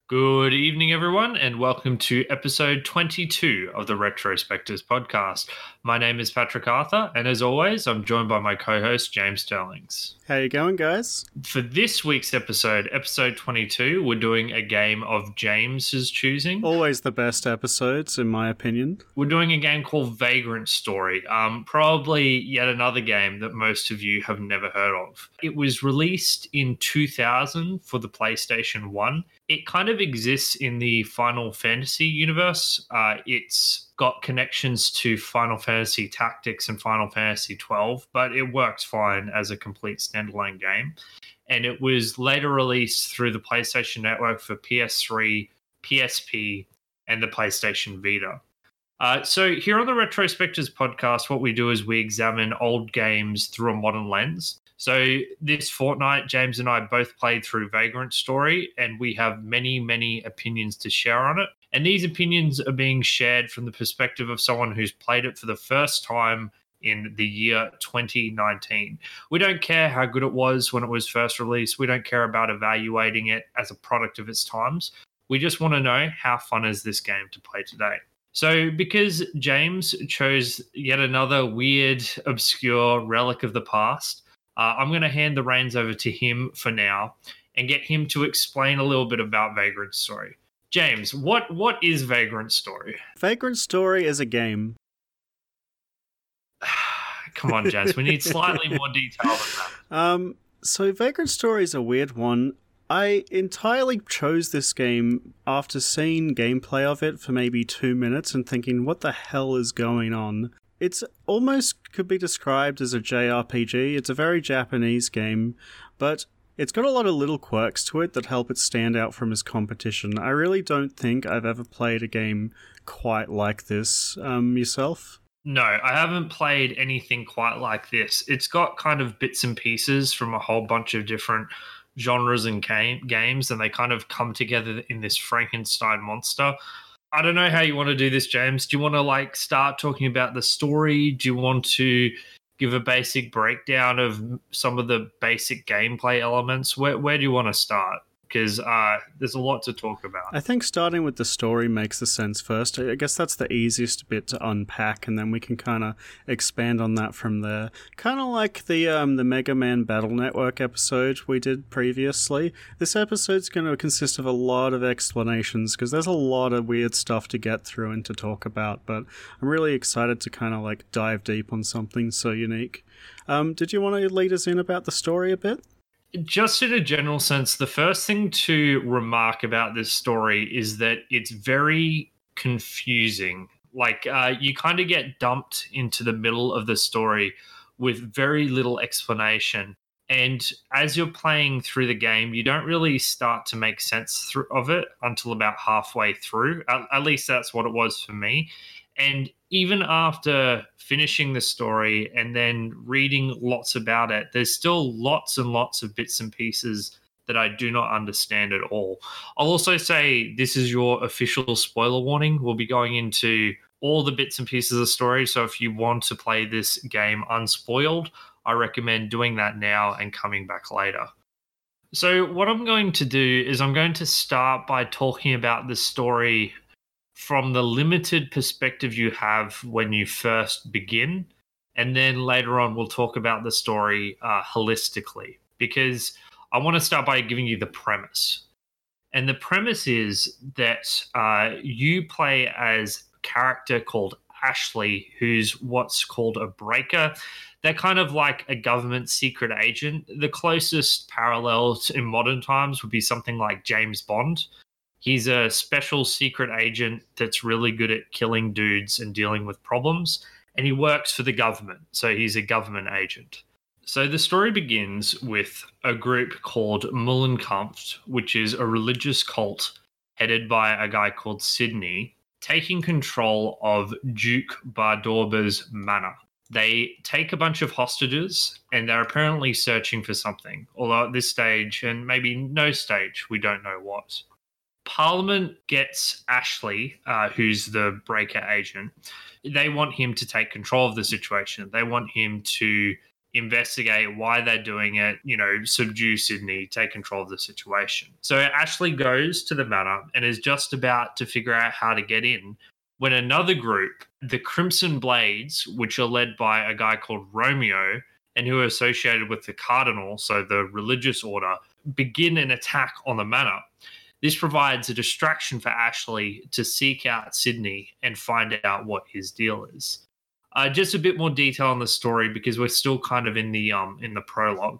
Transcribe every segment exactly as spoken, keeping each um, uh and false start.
Good evening, everyone, and welcome to episode twenty-two of the Retrospectors podcast. My name is Patrick Arthur, and as always, I'm joined by my co-host, James Sterlings. How you going, guys? For this week's episode, episode twenty-two, we're doing a game of James's choosing. Always the best episodes, in my opinion. We're doing a game called Vagrant Story, um, probably yet another game that most of you have never heard of. It was released in two thousand for the PlayStation one. It kind of exists in the Final Fantasy universe. Uh, it's got connections to Final Fantasy Tactics and Final Fantasy twelve, but it works fine as a complete standalone game. And it was later released through the PlayStation Network for P S three, P S P, and the PlayStation Vita. Uh, so here on the Retrospectors podcast, what we do is we examine old games through a modern lens. So this fortnight, James and I both played through Vagrant Story, and we have many, many opinions to share on it. And these opinions are being shared from the perspective of someone who's played it for the first time in the year twenty nineteen. We don't care how good it was when it was first released. We don't care about evaluating it as a product of its times. We just want to know, how fun is this game to play today? So because James chose yet another weird, obscure relic of the past, uh, I'm going to hand the reins over to him for now and get him to explain a little bit about Vagrant Story. James, what what is Vagrant Story? Vagrant Story is a game. Come on, James. We need slightly more detail than that. Um, so Vagrant Story is a weird one. I entirely chose this game after seeing gameplay of it for maybe two minutes and thinking, what the hell is going on? It's almost could be described as a J R P G. It's a very Japanese game, but it's got a lot of little quirks to it that help it stand out from its competition. I really don't think I've ever played a game quite like this. Um, yourself? No, I haven't played anything quite like this. It's got kind of bits and pieces from a whole bunch of different genres and game, games, and they kind of come together in this Frankenstein monster. I don't know how you want to do this, James. Do you want to like start talking about the story? Do you want to give a basic breakdown of some of the basic gameplay elements? Where where do you want to start? Because uh, there's a lot to talk about. I think starting with the story makes the sense first. I guess that's the easiest bit to unpack, and then we can kind of expand on that from there. Kind of like the um, the Mega Man Battle Network episode we did previously. This episode's going to consist of a lot of explanations, because there's a lot of weird stuff to get through and to talk about, but I'm really excited to kind of like dive deep on something so unique. Um, did you want to lead us in about the story a bit? Just in a general sense, the first thing to remark about this story is that it's very confusing. Like, uh, you kind of get dumped into the middle of the story with very little explanation. And as you're playing through the game, you don't really start to make sense th- of it until about halfway through. At, at least that's what it was for me. And even after finishing the story and then reading lots about it, there's still lots and lots of bits and pieces that I do not understand at all. I'll also say this is your official spoiler warning. We'll be going into all the bits and pieces of the story. So if you want to play this game unspoiled, I recommend doing that now and coming back later. So what I'm going to do is I'm going to start by talking about the story from the limited perspective you have when you first begin. And then later on, we'll talk about the story uh, holistically, because I want to start by giving you the premise. And the premise is that uh, you play as a character called Ashley, who's what's called a breaker. They're kind of like a government secret agent. The closest parallel to, in modern times would be something like James Bond. He's a special secret agent that's really good at killing dudes and dealing with problems, and he works for the government, so he's a government agent. So the story begins with a group called Mullenkampf, which is a religious cult headed by a guy called Sydney, taking control of Duke Bardorba's manor. They take a bunch of hostages, and they're apparently searching for something, although at this stage, and maybe no stage, we don't know what. Parliament gets Ashley, uh, who's the breaker agent. They want him to take control of the situation. They want him to investigate why they're doing it, you know, subdue Sydney, take control of the situation. So Ashley goes to the manor and is just about to figure out how to get in when another group, the Crimson Blades, which are led by a guy called Romeo and who are associated with the Cardinal, so the religious order, begin an attack on the manor. This provides a distraction for Ashley to seek out Sydney and find out what his deal is. Uh, just a bit more detail on the story because we're still kind of in the um in the prologue.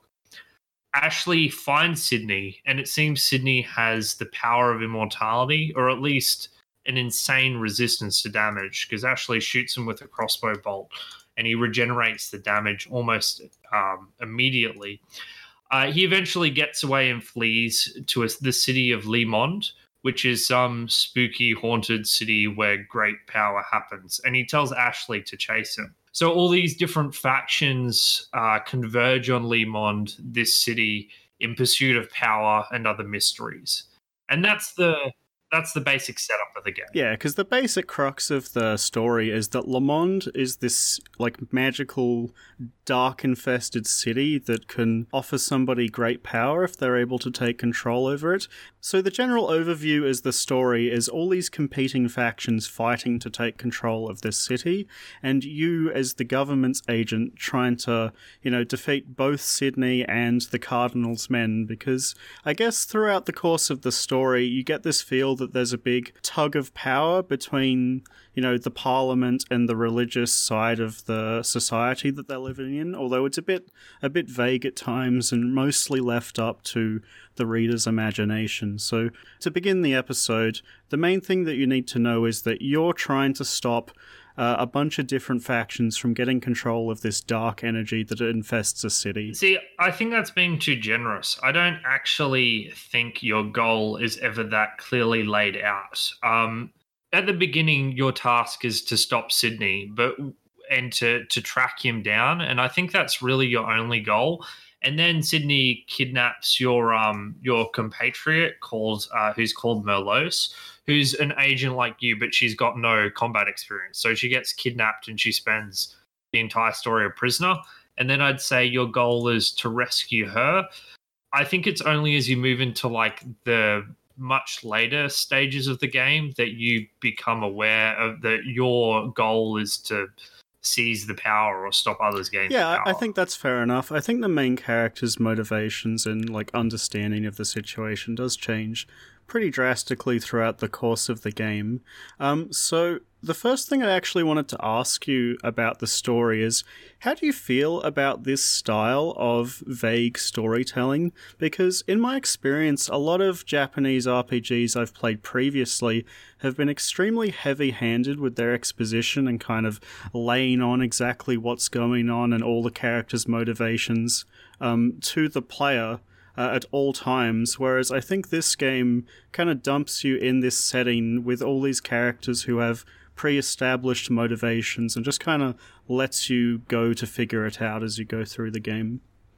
Ashley finds Sydney, and it seems Sydney has the power of immortality, or at least an insane resistance to damage, because Ashley shoots him with a crossbow bolt, and he regenerates the damage almost um, immediately. Uh, he eventually gets away and flees to a, the city of Lemond, which is some spooky, haunted city where great power happens. And he tells Ashley to chase him. So all these different factions uh, converge on Lemond, this city, in pursuit of power and other mysteries. And that's the that's the basic setup of the game. Yeah, because the basic crux of the story is that Lemond is this like magical, dark-infested city that can offer somebody great power if they're able to take control over it. So the general overview is the story is all these competing factions fighting to take control of this city, and you as the government's agent trying to, you know, defeat both Sydney and the Cardinal's men, because I guess throughout the course of the story you get this feel that there's a big tug of power between, you know, the parliament and the religious side of the society that they're living in, although it's a bit a bit vague at times and mostly left up to the reader's imagination. So to begin the episode, the main thing that you need to know is that you're trying to stop uh, a bunch of different factions from getting control of this dark energy that infests a city. See, I think that's being too generous. I don't actually think your goal is ever that clearly laid out. Um, at the beginning, your task is to stop Sydney, but and to to track him down, and I think that's really your only goal. And then Sydney kidnaps your um your compatriot called uh, who's called Merlos, who's an agent like you, but she's got no combat experience. So she gets kidnapped and she spends the entire story a prisoner. And then I'd say your goal is to rescue her. I think it's only as you move into like the much later stages of the game that you become aware of that your goal is to seize the power or stop others gaining yeah, power. I think that's fair enough. I think the main character's motivations and like understanding of the situation does change pretty drastically throughout the course of the game. Um, so the first thing I actually wanted to ask you about the story is, how do you feel about this style of vague storytelling? Because in my experience, a lot of Japanese R P Gs I've played previously have been extremely heavy-handed with their exposition and kind of laying on exactly what's going on and all the characters' motivations um, to the player Uh, at all times, whereas I think this game kind of dumps you in this setting with all these characters who have pre-established motivations and just kind of lets you go to figure it out as you go through the game.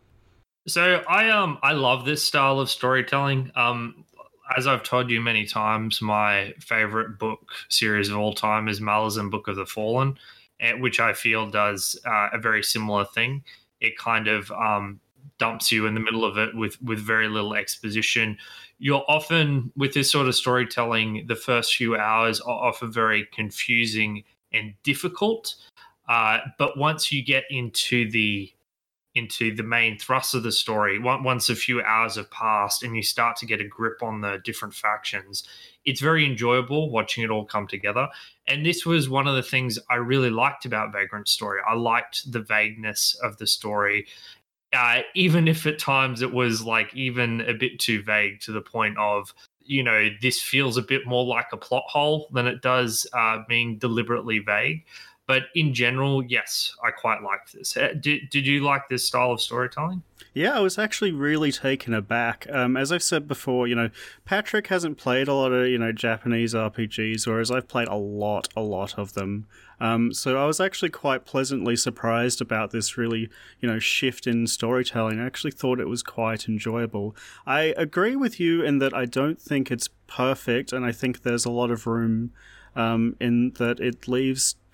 So I um I love this style of storytelling. Um, as I've told you many times, my favorite book series of all time is Malazan Book of the Fallen, which I feel does uh, a very similar thing. It kind of um. dumps you in the middle of it with with very little exposition. You're often, with this sort of storytelling, the first few hours are often very confusing and difficult. Uh, but once you get into the into the main thrust of the story, once a few hours have passed and you start to get a grip on the different factions, it's very enjoyable watching it all come together. And this was one of the things I really liked about Vagrant Story. I liked the vagueness of the story. Uh, even if at times it was like even a bit too vague to the point of, you know, this feels a bit more like a plot hole than it does uh, being deliberately vague. But in general, yes, I quite like this. Uh, did, did you like this style of storytelling? Yeah, I was actually really taken aback. Um, as I've said before, you know, Patrick hasn't played a lot of, you know, Japanese R P Gs, whereas I've played a lot, a lot of them. Um, so I was actually quite pleasantly surprised about this really, you know, shift in storytelling. I actually thought it was quite enjoyable. I agree with you in that I don't think it's perfect, and I think there's a lot of room Um, in that it leaves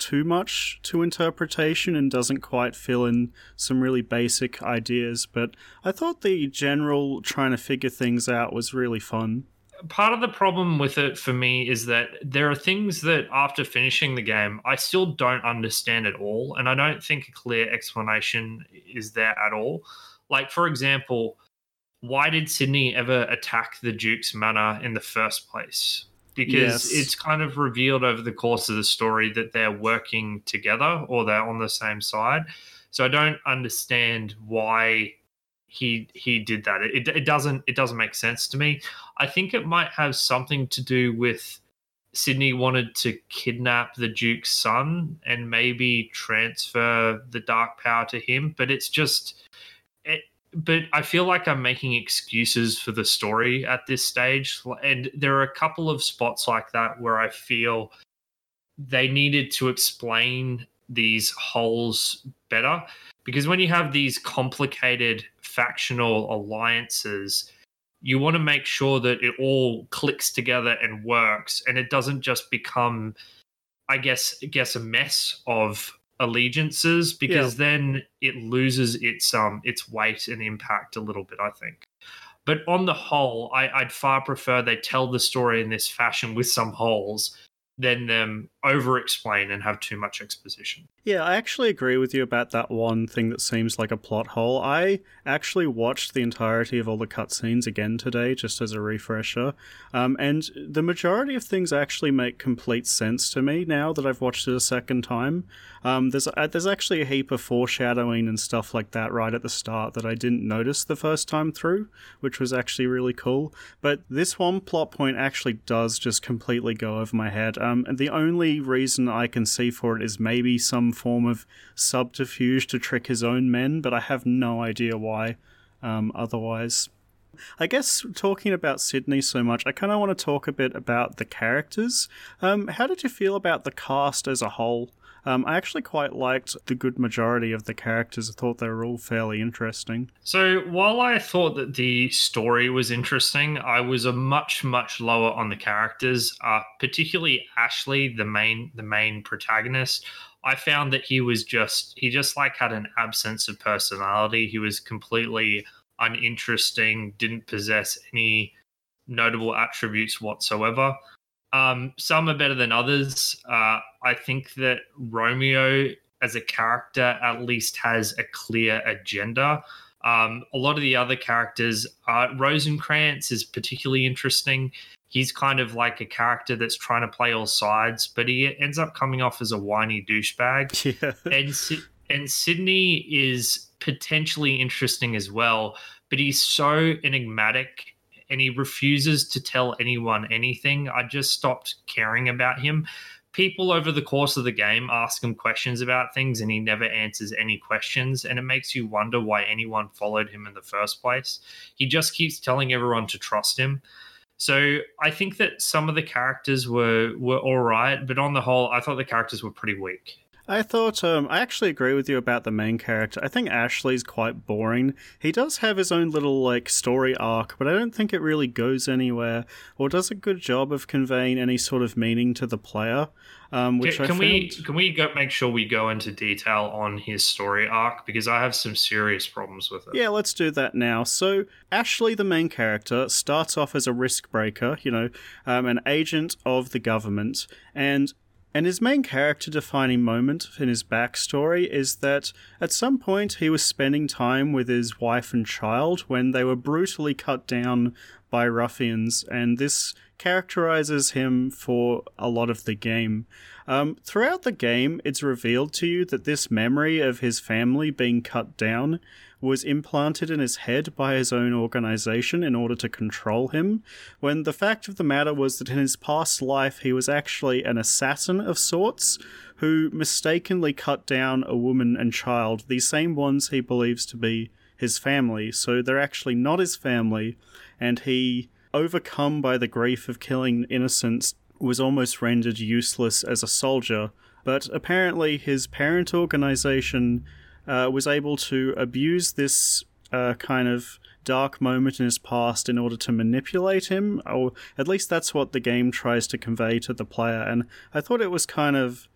too much to interpretation and doesn't quite fill in some really basic ideas, but I thought the general trying to figure things out was really fun. Part of the problem with it for me is that there are things that after finishing the game, I still don't understand at all. And I don't think a clear explanation is there at all. Like, for example, why did Sydney ever attack the Duke's manor in the first place? Because Yes. it's kind of revealed over the course of the story that they're working together or they're on the same side. So I don't understand why he he did that. It, it doesn't it doesn't make sense to me. I think it might have something to do with Sydney wanted to kidnap the Duke's son and maybe transfer the dark power to him, but it's just it, but I feel like I'm making excuses for the story at this stage, and there are a couple of spots like that where I feel they needed to explain these holes better, because when you have these complicated factional alliances, you want to make sure that it all clicks together and works, and it doesn't just become, I guess, I guess a mess of allegiances, because yeah. then it loses its um its weight and impact a little bit, I think. But on the whole, I, I'd far prefer they tell the story in this fashion with some holes than them over-explain and have too much exposition. Yeah, I actually agree with you about that one thing that seems like a plot hole. I actually watched the entirety of all the cutscenes again today, just as a refresher, um, and the majority of things actually make complete sense to me now that I've watched it a second time. Um, there's uh, there's actually a heap of foreshadowing and stuff like that right at the start that I didn't notice the first time through, which was actually really cool. But this one plot point actually does just completely go over my head. Um, and the only reason I can see for it is maybe some form of subterfuge to trick his own men, but I have no idea why um, otherwise. I guess talking about Sydney so much, I kind of want to talk a bit about the characters. Um, how did you feel about the cast as a whole? Um, I actually quite liked the good majority of the characters. I thought they were all fairly interesting. So while I thought that the story was interesting, I was a much, much lower on the characters, uh, particularly Ashley, the main the main protagonist. I found that he was just, he just like had an absence of personality. He was completely uninteresting, didn't possess any notable attributes whatsoever. Um, some are better than others. Uh, I think that Romeo as a character at least has a clear agenda. Um, a lot of the other characters, uh, Rosencrantz is particularly interesting. He's kind of like a character that's trying to play all sides, but he ends up coming off as a whiny douchebag. Yeah. And, and Sydney is potentially interesting as well, but he's so enigmatic and he refuses to tell anyone anything. I just stopped caring about him. People over the course of the game ask him questions about things and he never answers any questions, and it makes you wonder why anyone followed him in the first place. He just keeps telling everyone to trust him. So I think that some of the characters were, were all right, but on the whole, I thought the characters were pretty weak. I thought, um, I actually agree with you about the main character. I think Ashley's quite boring. He does have his own little, like, story arc, but I don't think it really goes anywhere or does a good job of conveying any sort of meaning to the player. Um, which can, I can found... we can we go make sure we go into detail on his story arc, because I have some serious problems with it. Yeah, let's do that now. So Ashley, the main character, starts off as a risk breaker, you know, um, an agent of the government, and And his main character-defining moment in his backstory is that at some point he was spending time with his wife and child when they were brutally cut down by ruffians, and this characterizes him for a lot of the game. Um, throughout the game, it's revealed to you that this memory of his family being cut down was implanted in his head by his own organization in order to control him, when the fact of the matter was that in his past life he was actually an assassin of sorts who mistakenly cut down a woman and child, the same ones he believes to be his family. So they're actually not his family, and he, overcome by the grief of killing innocents, was almost rendered useless as a soldier. But apparently his parent organization Uh, was able to abuse this uh, kind of dark moment in his past in order to manipulate him, or at least that's what the game tries to convey to the player, and I thought it was kind of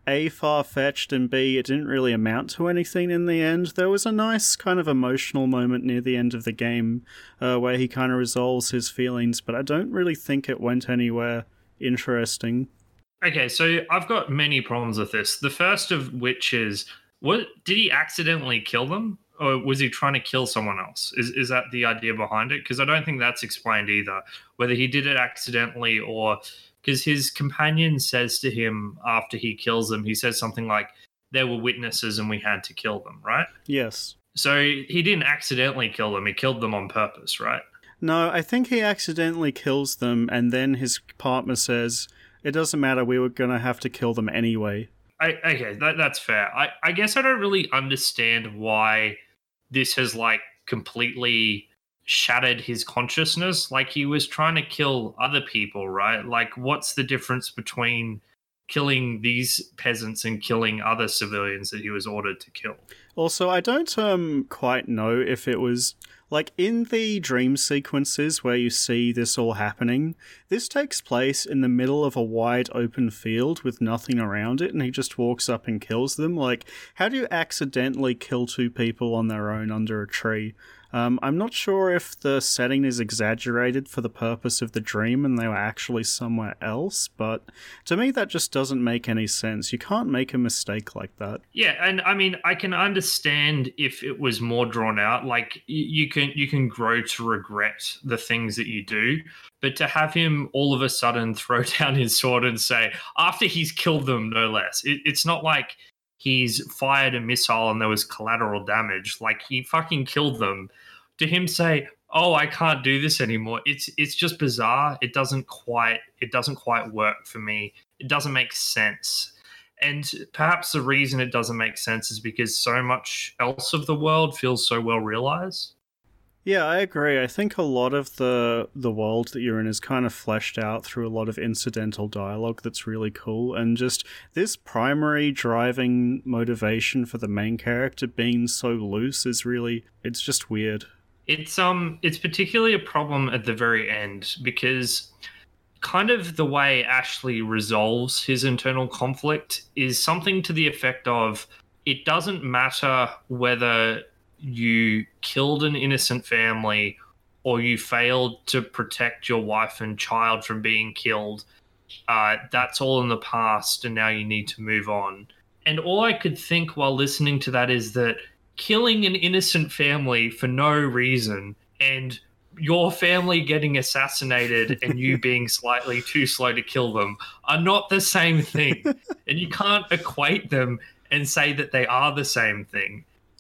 A, far-fetched, and B, it didn't really amount to anything in the end. There was a nice kind of emotional moment near the end of the game uh, where he kind of resolves his feelings, but I don't really think it went anywhere interesting. Okay, so I've got many problems with this. The first of which is, what did he accidentally kill them? Or was he trying to kill someone else? Is is that the idea behind it? Because I don't think that's explained either. Whether he did it accidentally or... Because his companion says to him after he kills them, he says something like, there were witnesses and we had to kill them, right? Yes. So he didn't accidentally kill them. He killed them on purpose, right? No, I think he accidentally kills them and then his partner says, it doesn't matter, we were going to have to kill them anyway. I, okay, that, that's fair. I, I guess I don't really understand why this has, like, completely shattered his consciousness. Like, he was trying to kill other people, right? Like, what's the difference between killing these peasants and killing other civilians that he was ordered to kill? Also, I don't um quite know if it was... Like, in the dream sequences where you see this all happening, this takes place in the middle of a wide open field with nothing around it, and he just walks up and kills them. Like, how do you accidentally kill two people on their own under a tree? Um, I'm not sure if the setting is exaggerated for the purpose of the dream and they were actually somewhere else, but to me that just doesn't make any sense. You can't make a mistake like that. Yeah, and I mean, I can understand if it was more drawn out. Like, y- you can you can grow to regret the things that you do, but to have him all of a sudden throw down his sword and say, after he's killed them, no less, it, it's not like he's fired a missile and there was collateral damage. Like, he fucking killed them. To him say, oh, I can't do this anymore, it's it's just bizarre. It doesn't quite it doesn't quite work for me. It doesn't make sense. And perhaps the reason it doesn't make sense is because so much else of the world feels so well realized. Yeah, I agree. I think a lot of the the world that you're in is kind of fleshed out through a lot of incidental dialogue that's really cool, and just this primary driving motivation for the main character being so loose is really, it's just weird. It's um it's particularly a problem at the very end because kind of the way Ashley resolves his internal conflict is something to the effect of, it doesn't matter whether you killed an innocent family or you failed to protect your wife and child from being killed. Uh, that's all in the past and now you need to move on. And all I could think while listening to that is that killing an innocent family for no reason and your family getting assassinated and you being slightly too slow to kill them are not the same thing. And you can't equate them and say that they are the same thing.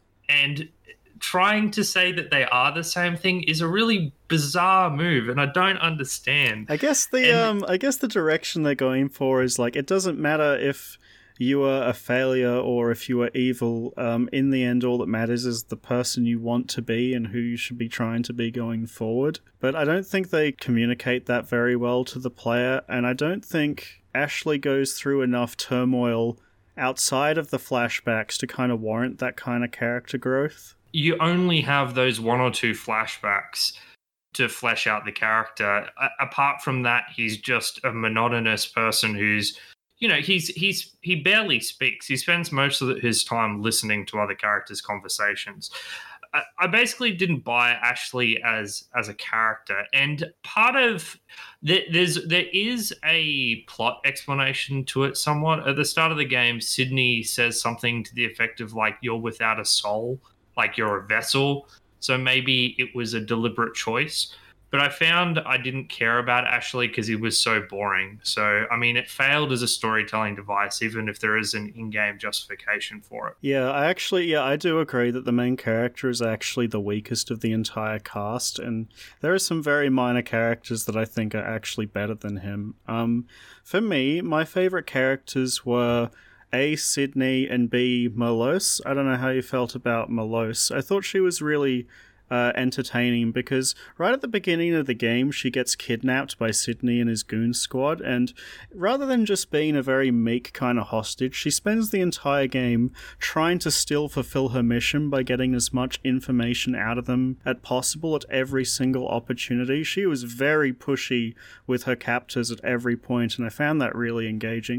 And trying to say that they are the same thing is a really bizarre move, and I don't understand. I guess the and- um I guess the direction they're going for is like, it doesn't matter if you are a failure or if you are evil. Um, in the end, all that matters is the person you want to be and who you should be trying to be going forward. But I don't think they communicate that very well to the player, and I don't think Ashley goes through enough turmoil outside of the flashbacks to kind of warrant that kind of character growth. You only have those one or two flashbacks to flesh out the character. A- apart from that, he's just a monotonous person who's, you know, he's he's he barely speaks. He spends most of his time listening to other characters' conversations. I, I basically didn't buy Ashley as as a character, and part of the, there's there is a plot explanation to it somewhat. At the start of the game, Sydney says something to the effect of like, "You're without a soul, like you're a vessel." So maybe it was a deliberate choice. But I found I didn't care about Ashley because he was so boring. So, I mean, it failed as a storytelling device, even if there is an in-game justification for it. Yeah, I actually, yeah, I do agree that the main character is actually the weakest of the entire cast, and there are some very minor characters that I think are actually better than him. Um, for me, my favorite characters were A, Sydney, and B, Merlos. I don't know how you felt about Merlos. I thought she was really Uh, entertaining because right at the beginning of the game she gets kidnapped by Sydney and his goon squad, and rather than just being a very meek kind of hostage, she spends the entire game trying to still fulfill her mission by getting as much information out of them as possible at every single opportunity. She was very pushy with her captors at every point, and I found that really engaging.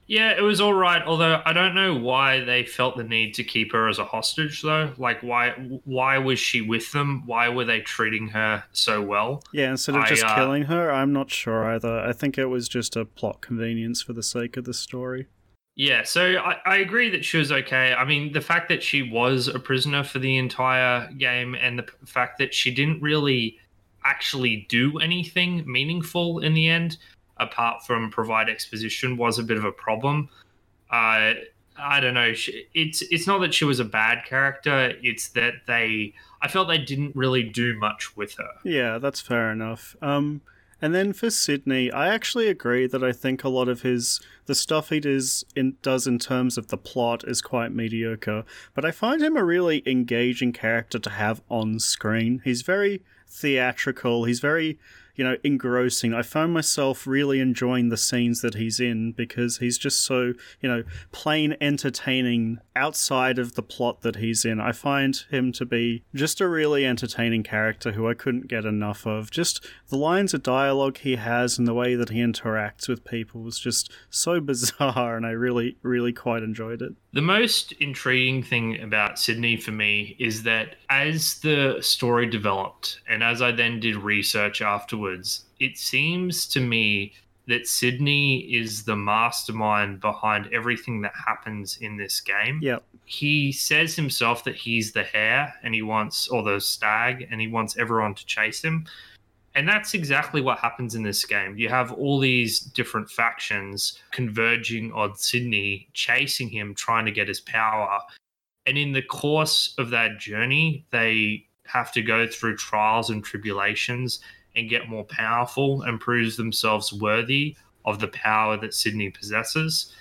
Yeah, it was all right. Although I don't know why they felt the need to keep her as a hostage, though. Like, why? Why was she with them? Why were they treating her so well? Yeah, instead of I just uh, killing her, I'm not sure either. I think it was just a plot convenience for the sake of the story. Yeah, so I, I agree that she was okay. I mean, the fact that she was a prisoner for the entire game and the p- fact that she didn't really actually do anything meaningful in the end, apart from provide exposition, was a bit of a problem. Uh, I don't know. She, it's it's not that she was a bad character. It's that they. I felt they didn't really do much with her. Yeah, that's fair enough. Um, and then for Sydney, I actually agree that I think a lot of his the stuff he does in does in terms of the plot is quite mediocre. But I find him a really engaging character to have on screen. He's very theatrical. He's very, you know, engrossing. I found myself really enjoying the scenes that he's in because he's just so, you know, plain entertaining outside of the plot that he's in. I find him to be just a really entertaining character who I couldn't get enough of. Just the lines of dialogue he has and the way that he interacts with people was just so bizarre, and I really, really quite enjoyed it. The most intriguing thing about Sydney for me is that as the story developed and as I then did research afterwards, it seems to me that Sydney is the mastermind behind everything that happens in this game. Yep. He says himself that he's the hare and he wants, or the stag, and he wants everyone to chase him. And that's exactly what happens in this game. You have all these different factions converging on Sydney, chasing him, trying to get his power. And in the course of that journey, they have to go through trials and tribulations and get more powerful and prove themselves worthy of the power that Sydney possesses.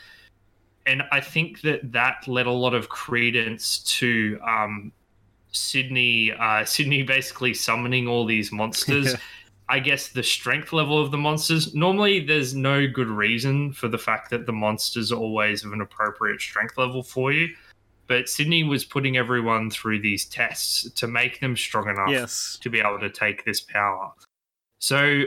And I think that that led a lot of credence to um, Sydney, uh, Sydney basically summoning all these monsters. Yeah. I guess the strength level of the monsters. Normally, there's no good reason for the fact that the monsters are always of an appropriate strength level for you. But Sydney was putting everyone through these tests to make them strong enough Yes. to be able to take this power. So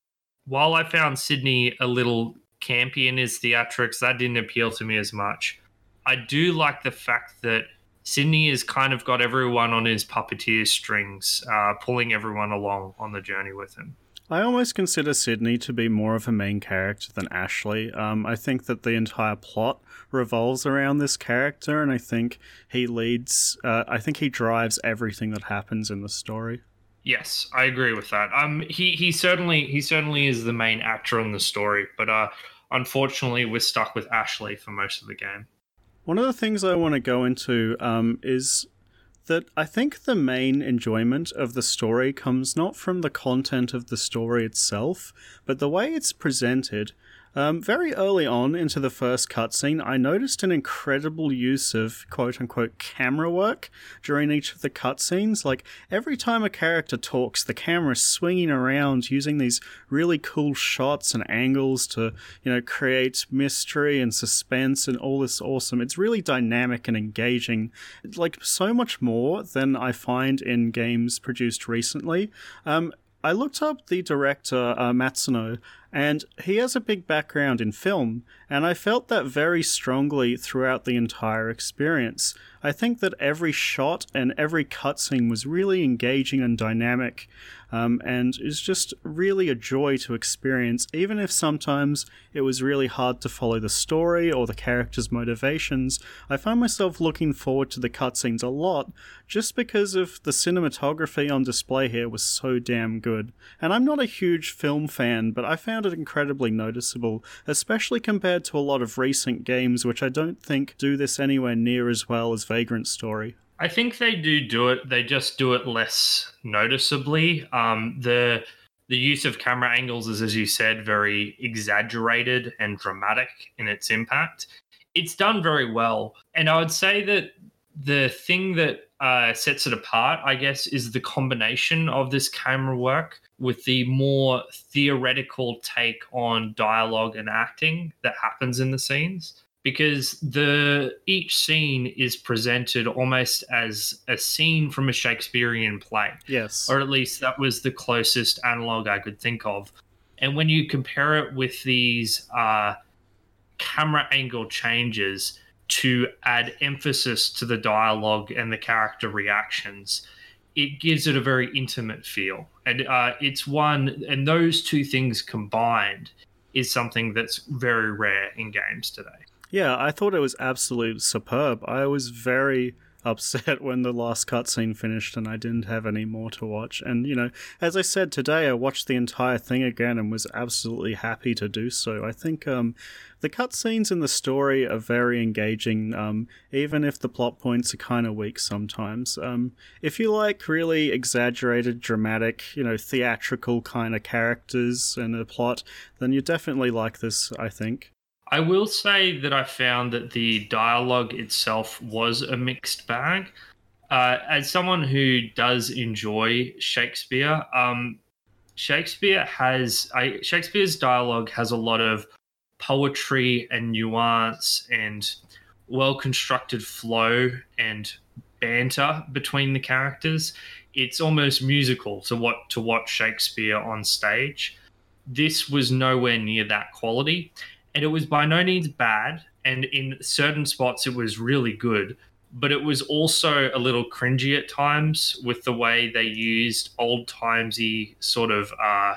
while I found Sydney a little campy in his theatrics, that didn't appeal to me as much. I do like the fact that Sydney has kind of got everyone on his puppeteer strings, uh, pulling everyone along on the journey with him. I almost consider Sydney to be more of a main character than Ashley. Um, I think that the entire plot revolves around this character, and I think he leads, uh, I think he drives everything that happens in the story. Yes, I agree with that. Um, he he certainly he certainly is the main actor in the story, but uh, unfortunately, we're stuck with Ashley for most of the game. One of the things I want to go into um, is that I think the main enjoyment of the story comes not from the content of the story itself, but the way it's presented. Um, very early on into the first cutscene, I noticed an incredible use of quote-unquote camera work during each of the cutscenes. Like, every time a character talks, the camera's swinging around using these really cool shots and angles to, you know, create mystery and suspense and all this awesome. It's really dynamic and engaging. Like, so much more than I find in games produced recently. Um, I looked up the director, uh, Matsuno, and he has a big background in film, and I felt that very strongly throughout the entire experience. I think that every shot and every cutscene was really engaging and dynamic, um, and is just really a joy to experience, even if sometimes it was really hard to follow the story or the characters' motivations. I find myself looking forward to the cutscenes a lot, just because of the cinematography on display here was so damn good. And I'm not a huge film fan, but I found it incredibly noticeable, especially compared to a lot of recent games, which I don't think do this anywhere near as well as Vagrant Story. I think they do do it. They just do it less noticeably. Um, the the use of camera angles is, as you said, very exaggerated and dramatic in its impact. It's done very well, and I would say that the thing that uh, sets it apart, I guess, is the combination of this camera work with the more theoretical take on dialogue and acting that happens in the scenes. Because the each scene is presented almost as a scene from a Shakespearean play. Yes. Or at least that was the closest analog I could think of. And when you compare it with these uh, camera angle changes to add emphasis to the dialogue and the character reactions, it gives it a very intimate feel. And uh, it's one, and those two things combined is something that's very rare in games today. Yeah, I thought it was absolutely superb. I was very upset when the last cutscene finished and I didn't have any more to watch. And, you know, as I said today, I watched the entire thing again and was absolutely happy to do so. I think um, the cutscenes in the story are very engaging, um, even if the plot points are kind of weak sometimes. Um, if you like really exaggerated, dramatic, you know, theatrical kind of characters and a plot, then you definitely like this, I think. I will say that I found that the dialogue itself was a mixed bag. Uh, as someone who does enjoy Shakespeare, um, Shakespeare has I, Shakespeare's dialogue has a lot of poetry and nuance and well-constructed flow and banter between the characters. It's almost musical to what to watch Shakespeare on stage. This was nowhere near that quality. And it was by no means bad, and in certain spots it was really good, but it was also a little cringy at times with the way they used old-timesy sort of uh,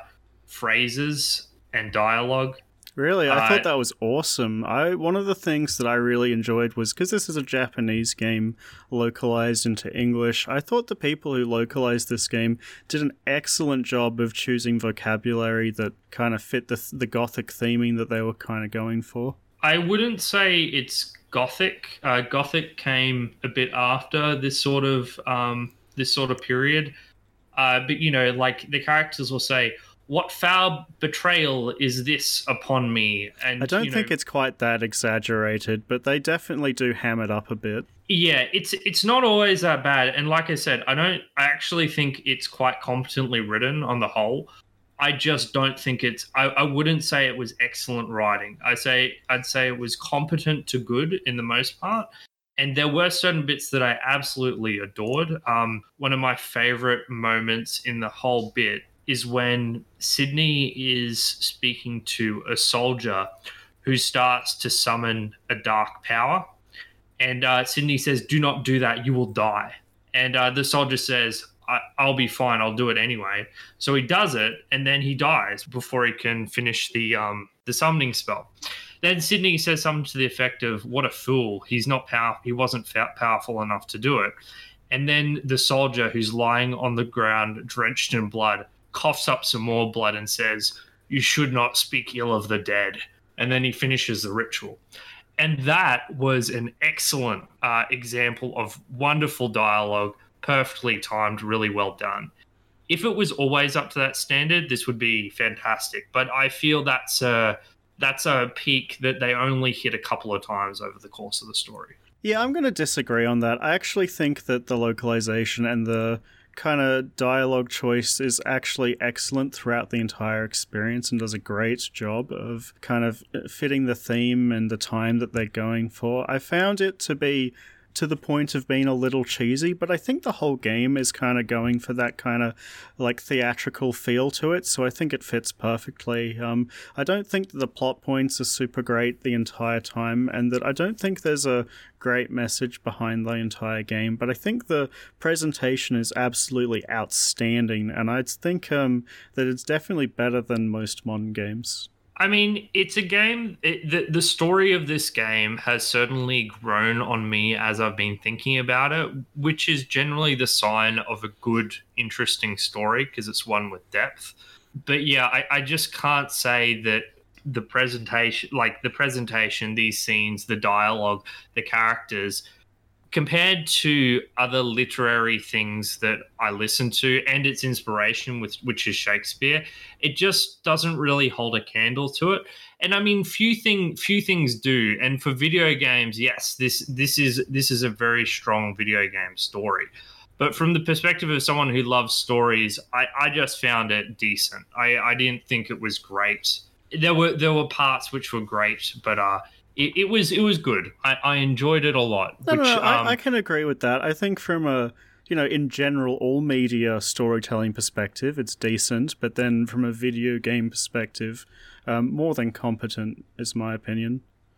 phrases and dialogue. Really? I Uh, thought that was awesome. I One of the things that I really enjoyed was, because this is a Japanese game localized into English, I thought the people who localized this game did an excellent job of choosing vocabulary that kind of fit the, the gothic theming that they were kind of going for. I wouldn't say it's gothic. Uh, gothic came a bit after this sort of um, this sort of period, uh, but you know, like the characters will say, "What foul betrayal is this upon me?" And I don't you know, think it's quite that exaggerated, but they definitely do ham it up a bit. yeah, it's it's not always that bad. And like I said, I don't. I actually think it's quite competently written on the whole. I just don't think it's. I, I wouldn't say it was excellent writing. I say I'd say it was competent to good in the most part. And there were certain bits that I absolutely adored. Um, one of my favorite moments in the whole bit is when Sydney is speaking to a soldier who starts to summon a dark power. And uh, Sydney says, "Do not do that, you will die." And uh, the soldier says, I- I'll be fine, I'll do it anyway. So he does it, and then he dies before he can finish the um, the summoning spell. Then Sydney says something to the effect of, "What a fool, he's not power- he wasn't fa- powerful enough to do it." And then the soldier, who's lying on the ground drenched in blood, coughs up some more blood and says, "You should not speak ill of the dead." And then he finishes the ritual. And that was an excellent uh, example of wonderful dialogue, perfectly timed, really well done. If it was always up to that standard, this would be fantastic. But I feel that's a, that's a peak that they only hit a couple of times over the course of the story. Yeah, I'm going to disagree on that. I actually think that the localization and the kind of dialogue choice is actually excellent throughout the entire experience and does a great job of kind of fitting the theme and the time that they're going for. I found it to be to the point of being a little cheesy, but I think the whole game is kind of going for that kind of like theatrical feel to it, so I think it fits perfectly. Um, I don't think that the plot points are super great the entire time, and that I don't think there's a great message behind the entire game, but I think the presentation is absolutely outstanding, and I think um, that it's definitely better than most modern games. I mean, it's a game. It, the, the story of this game has certainly grown on me as I've been thinking about it, which is generally the sign of a good, interesting story because it's one with depth. But yeah, I, I just can't say that the presentation, like the presentation, these scenes, the dialogue, the characters, compared to other literary things that I listen to and its inspiration, with which is Shakespeare, it just doesn't really hold a candle to it. And I mean, few thing, few things do. And for video games, yes, this this is this is a very strong video game story. But from the perspective of someone who loves stories, I, I just found it decent. I, I didn't think it was great. There were there were parts which were great, but uh. It, it was it was good. I, I enjoyed it a lot. No, which, no, no um, I, I can agree with that. I think from a, you know, in general, all media storytelling perspective, it's decent. But then from a video game perspective, um, more than competent is my opinion.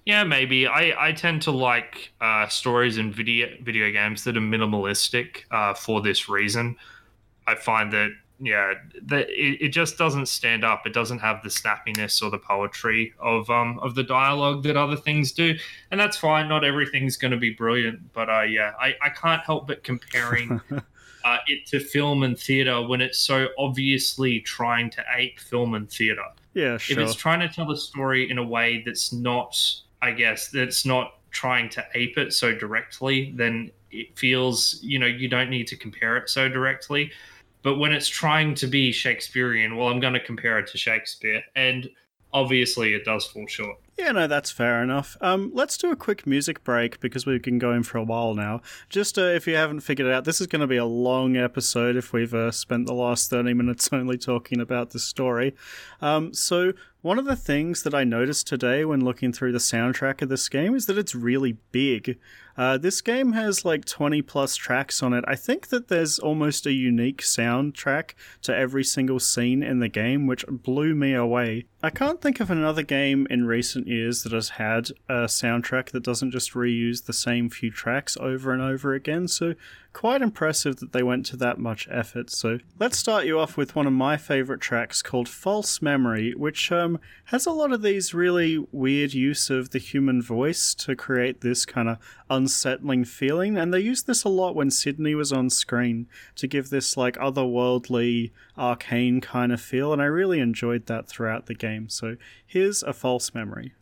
Yeah, maybe. I, I tend to like uh, stories in video video games that are minimalistic uh, for this reason. I find that yeah, that it, it just doesn't stand up. It doesn't have the snappiness or the poetry of um of the dialogue that other things do, and that's fine. Not everything's going to be brilliant, but uh, yeah, I I can't help but comparing uh, it to film and theater when it's so obviously trying to ape film and theater. Yeah, If it's sure. trying to tell a story in a way that's not, I guess, that's not trying to ape it so directly, then it feels, you know, you don't need to compare it so directly. But when it's trying to be Shakespearean, well, I'm going to compare it to Shakespeare. And obviously, it does fall short. Yeah, no, that's fair enough. Um, let's do a quick music break because we've been going for a while now. Just uh, if you haven't figured it out, this is going to be a long episode if we've uh, spent the last thirty minutes only talking about the story. Um, so one of the things that I noticed today when looking through the soundtrack of this game is that it's really big. Uh, this game has like twenty plus tracks on it. I think that there's almost a unique soundtrack to every single scene in the game, which blew me away. I can't think of another game in recent years that has had a soundtrack that doesn't just reuse the same few tracks over and over again, so quite impressive that they went to that much effort. So let's start you off with one of my favourite tracks called False Memory, which um, has a lot of these really weird use of the human voice to create this kind of unsettling feeling, and they used this a lot when Sydney was on screen to give this like otherworldly, arcane kind of feel, and I really enjoyed that throughout the game. So here's A False Memory.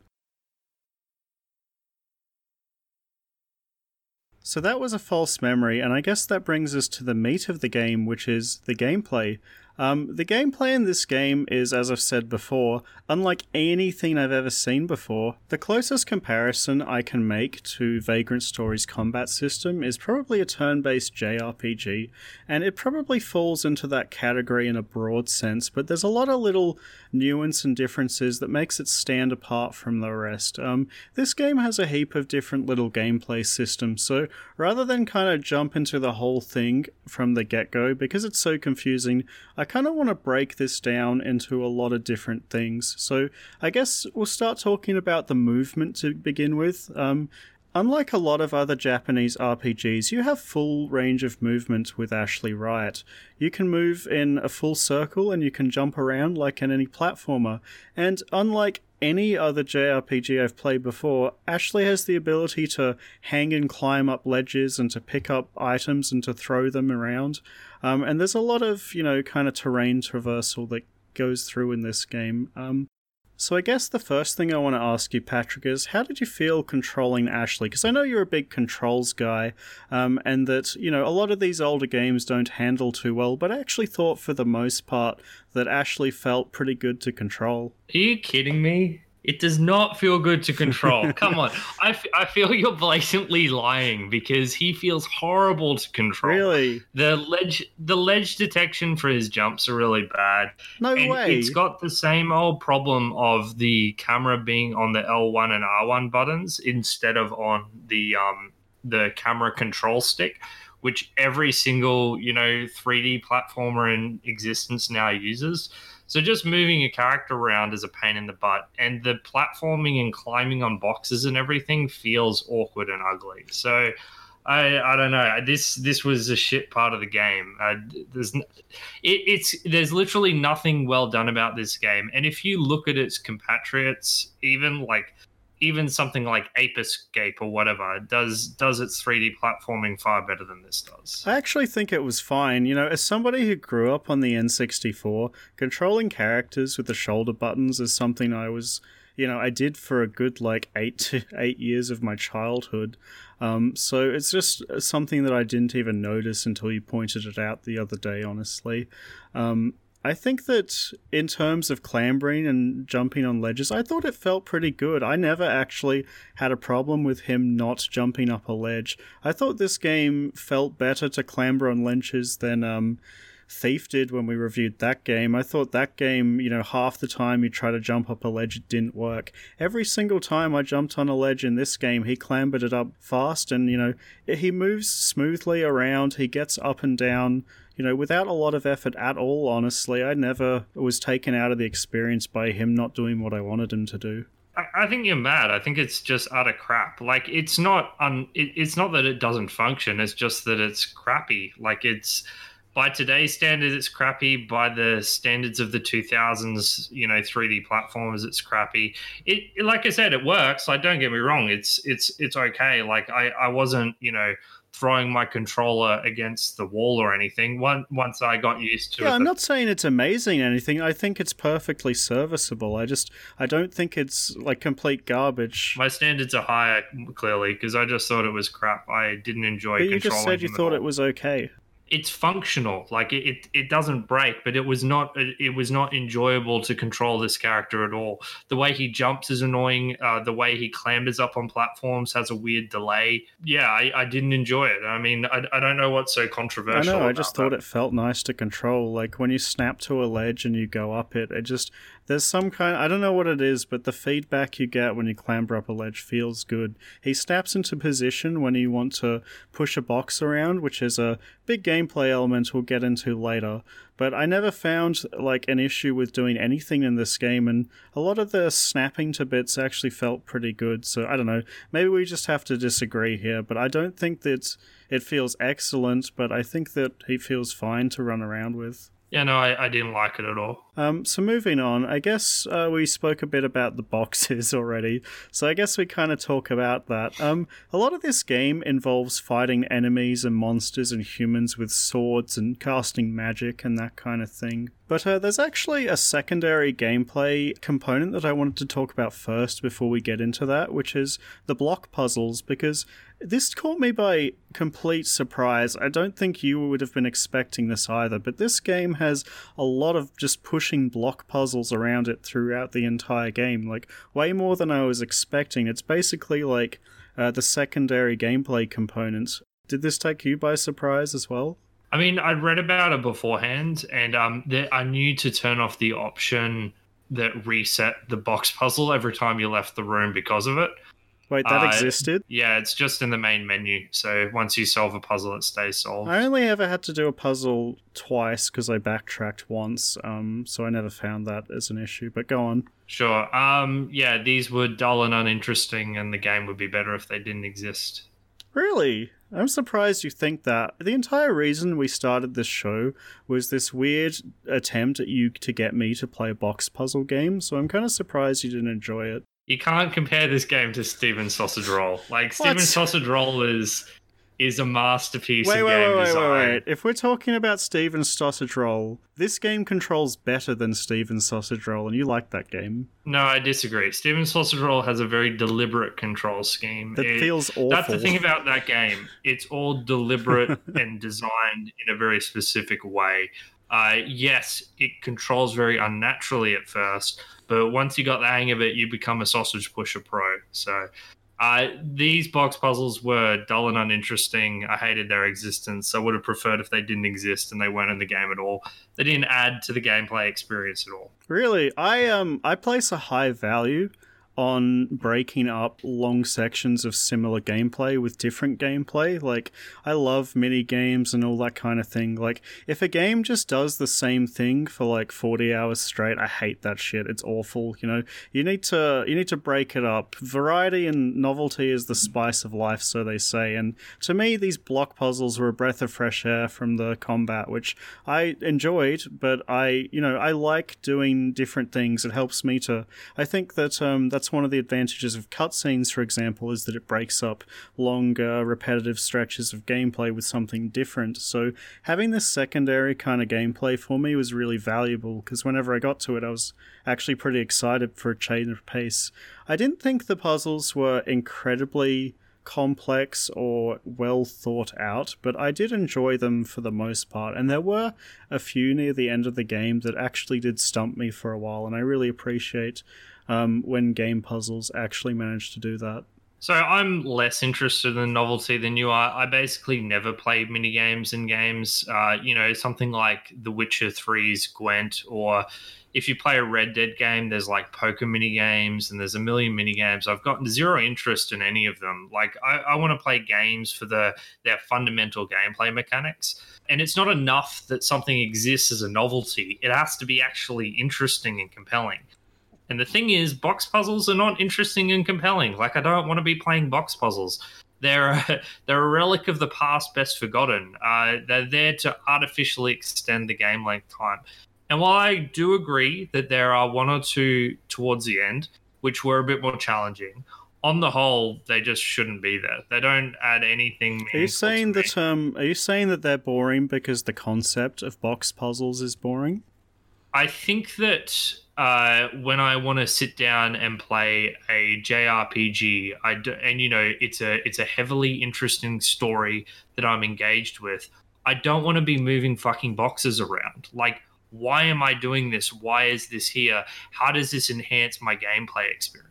So that was A False Memory, and I guess that brings us to the meat of the game, which is the gameplay. Um, the gameplay in this game is, as I've said before, unlike anything I've ever seen before. The closest comparison I can make to Vagrant Story's combat system is probably a turn-based J R P G, and it probably falls into that category in a broad sense, but there's a lot of little nuance and differences that makes it stand apart from the rest. Um, this game has a heap of different little gameplay systems, so rather than kind of jump into the whole thing from the get-go, because it's so confusing, I kind of want to break this down into a lot of different things. So I guess we'll start talking about the movement to begin with. Um, unlike a lot of other Japanese R P Gs, you have full range of movement with Ashley Riot. You can move in a full circle and you can jump around like in any platformer. And unlike any other J R P G I've played before, Ashley has the ability to hang and climb up ledges and to pick up items and to throw them around. Um, and there's a lot of, you know, kind of terrain traversal that goes through in this game. Um, so I guess the first thing I want to ask you, Patrick, is how did you feel controlling Ashley? Because I know you're a big controls guy, um, and that, you know, a lot of these older games don't handle too well, but I actually thought for the most part that Ashley felt pretty good to control. Are you kidding me? It does not feel good to control. Come on. I, f- I feel you're blatantly lying because he feels horrible to control. Really? The ledge the ledge detection for his jumps are really bad. No and way. It's got the same old problem of the camera being on the L one and R one buttons instead of on the um the camera control stick, which every single, you know, three D platformer in existence now uses. So just moving a character around is a pain in the butt, and the platforming and climbing on boxes and everything feels awkward and ugly. So I I don't know. This this was a shit part of the game. Uh, there's it, it's there's literally nothing well done about this game. And if you look at its compatriots, even like even something like Ape Escape or whatever does does its three D platforming far better than this does. I actually think it was fine. You know, as somebody who grew up on the N sixty-four, controlling characters with the shoulder buttons is something I was, you know, I did for a good like eight to eight years of my childhood. Um, so it's just something that I didn't even notice until you pointed it out the other day, honestly. Um, I think that in terms of clambering and jumping on ledges, I thought it felt pretty good. I never actually had a problem with him not jumping up a ledge. I thought this game felt better to clamber on ledges than um, Thief did when we reviewed that game. I thought that game, you know, half the time you try to jump up a ledge, it didn't work. Every single time I jumped on a ledge in this game, he clambered it up fast and, you know, he moves smoothly around, he gets up and down, you know, without a lot of effort at all, honestly. I never was taken out of the experience by him not doing what I wanted him to do. I, I think you're mad. I think it's just utter crap. Like it's not un. It, it's not that it doesn't function. It's just that it's crappy. Like it's by today's standards, it's crappy. By the standards of the two thousands, you know, three D platformers, it's crappy. It, it like I said, it works. Like don't get me wrong. It's it's it's okay. Like I I wasn't you know throwing my controller against the wall or anything. Once once I got used to yeah, it. I'm not saying it's amazing or anything. I think it's perfectly serviceable. I just I don't think it's like complete garbage. My standards are higher, clearly, because I just thought it was crap. I didn't enjoy But you controlling just said you him at thought all. it was okay. It's functional. Like it, it, it doesn't break, but it was not. It was not enjoyable to control this character at all. The way he jumps is annoying. Uh, the way he clambers up on platforms has a weird delay. Yeah, I, I didn't enjoy it. I mean, I, I don't know what's so I controversial. know. I about just that. thought it felt nice to control. Like when you snap to a ledge and you go up it, it just there's some kind. I don't know what it is, but the feedback you get when you clamber up a ledge feels good. He snaps into position when you want to push a box around, which is a big gameplay element we'll get into later. But I never found like an issue with doing anything in this game, and a lot of the snapping to bits actually felt pretty good. So I don't know, maybe we just have to disagree here, but I don't think that it feels excellent, but I think that he feels fine to run around with. Yeah, no, I, I didn't like it at all. Um, so moving on, I guess uh, we spoke a bit about the boxes already, so I guess we kind of talk about that. Um, a lot of this game involves fighting enemies and monsters and humans with swords and casting magic and that kind of thing. But uh, there's actually a secondary gameplay component that I wanted to talk about first before we get into that, which is the block puzzles, because this caught me by complete surprise. I don't think you would have been expecting this either, but this game has a lot of just pushing block puzzles around it throughout the entire game, like way more than I was expecting. It's basically like uh, the secondary gameplay component. Did this take you by surprise as well? I mean, I'd read about it beforehand, and um, there, I knew to turn off the option that reset the box puzzle every time you left the room because of it. Wait, that Uh, existed? Yeah, it's just in the main menu. So once you solve a puzzle, it stays solved. I only ever had to do a puzzle twice because I backtracked once, um, so I never found that as an issue, but go on. Sure. Um, yeah, these were dull and uninteresting, and the game would be better if they didn't exist. Really? I'm surprised you think that. The entire reason we started this show was this weird attempt at you to get me to play a box puzzle game, so I'm kind of surprised you didn't enjoy it. You can't compare this game to Steven Sausage Roll. Like, Steven What? Sausage Roll is is a masterpiece Wait, of wait, game wait, wait, design. wait, wait. If we're talking about Steven Sausage Roll, this game controls better than Steven Sausage Roll, and you like that game. No, I disagree. Steven Sausage Roll has a very deliberate control scheme. That It- feels awful. That's the thing about that game. It's all deliberate and designed in a very specific way. Uh, yes, it controls very unnaturally at first, but once you got the hang of it, you become a sausage pusher pro. So uh, these box puzzles were dull and uninteresting. I hated their existence. I would have preferred if they didn't exist and they weren't in the game at all. They didn't add to the gameplay experience at all. Really, I um I place a high value on breaking up long sections of similar gameplay with different gameplay. Like, I love mini games and all that kind of thing. Like, if a game just does the same thing for like forty hours straight, I hate that shit. It's awful, you know. You need to you need to break it up. Variety and novelty is the spice of life, so they say. And to me, these block puzzles were a breath of fresh air from the combat, which I enjoyed, but I, you know, I like doing different things. It helps me to I think that um that's one of the advantages of cutscenes, for example, is that it breaks up longer, repetitive stretches of gameplay with something different. So having this secondary kind of gameplay for me was really valuable, because whenever I got to it, I was actually pretty excited for a change of pace. I didn't think the puzzles were incredibly complex or well thought out, but I did enjoy them for the most part, and there were a few near the end of the game that actually did stump me for a while, and I really appreciate um, when game puzzles actually manage to do that. So I'm less interested in novelty than you are. I basically never play minigames in games. Uh, you know, something like The Witcher three's Gwent, or if you play a Red Dead game, there's like poker minigames and there's a million minigames. I've got zero interest in any of them. Like, I, I want to play games for the their fundamental gameplay mechanics. And it's not enough that something exists as a novelty. It has to be actually interesting and compelling. And the thing is, box puzzles are not interesting and compelling. Like, I don't want to be playing box puzzles. They're a, they're a relic of the past, best forgotten. Uh, they're there to artificially extend the game length time. And while I do agree that there are one or two towards the end, which were a bit more challenging, on the whole, they just shouldn't be there. They don't add anything. Are you saying that um? Are you saying that they're boring because the concept of box puzzles is boring? I think that uh, when I want to sit down and play a J R P G, I do, and you know it's a it's a heavily interesting story that I'm engaged with. I don't want to be moving fucking boxes around. Like, why am I doing this? Why is this here? How does this enhance my gameplay experience?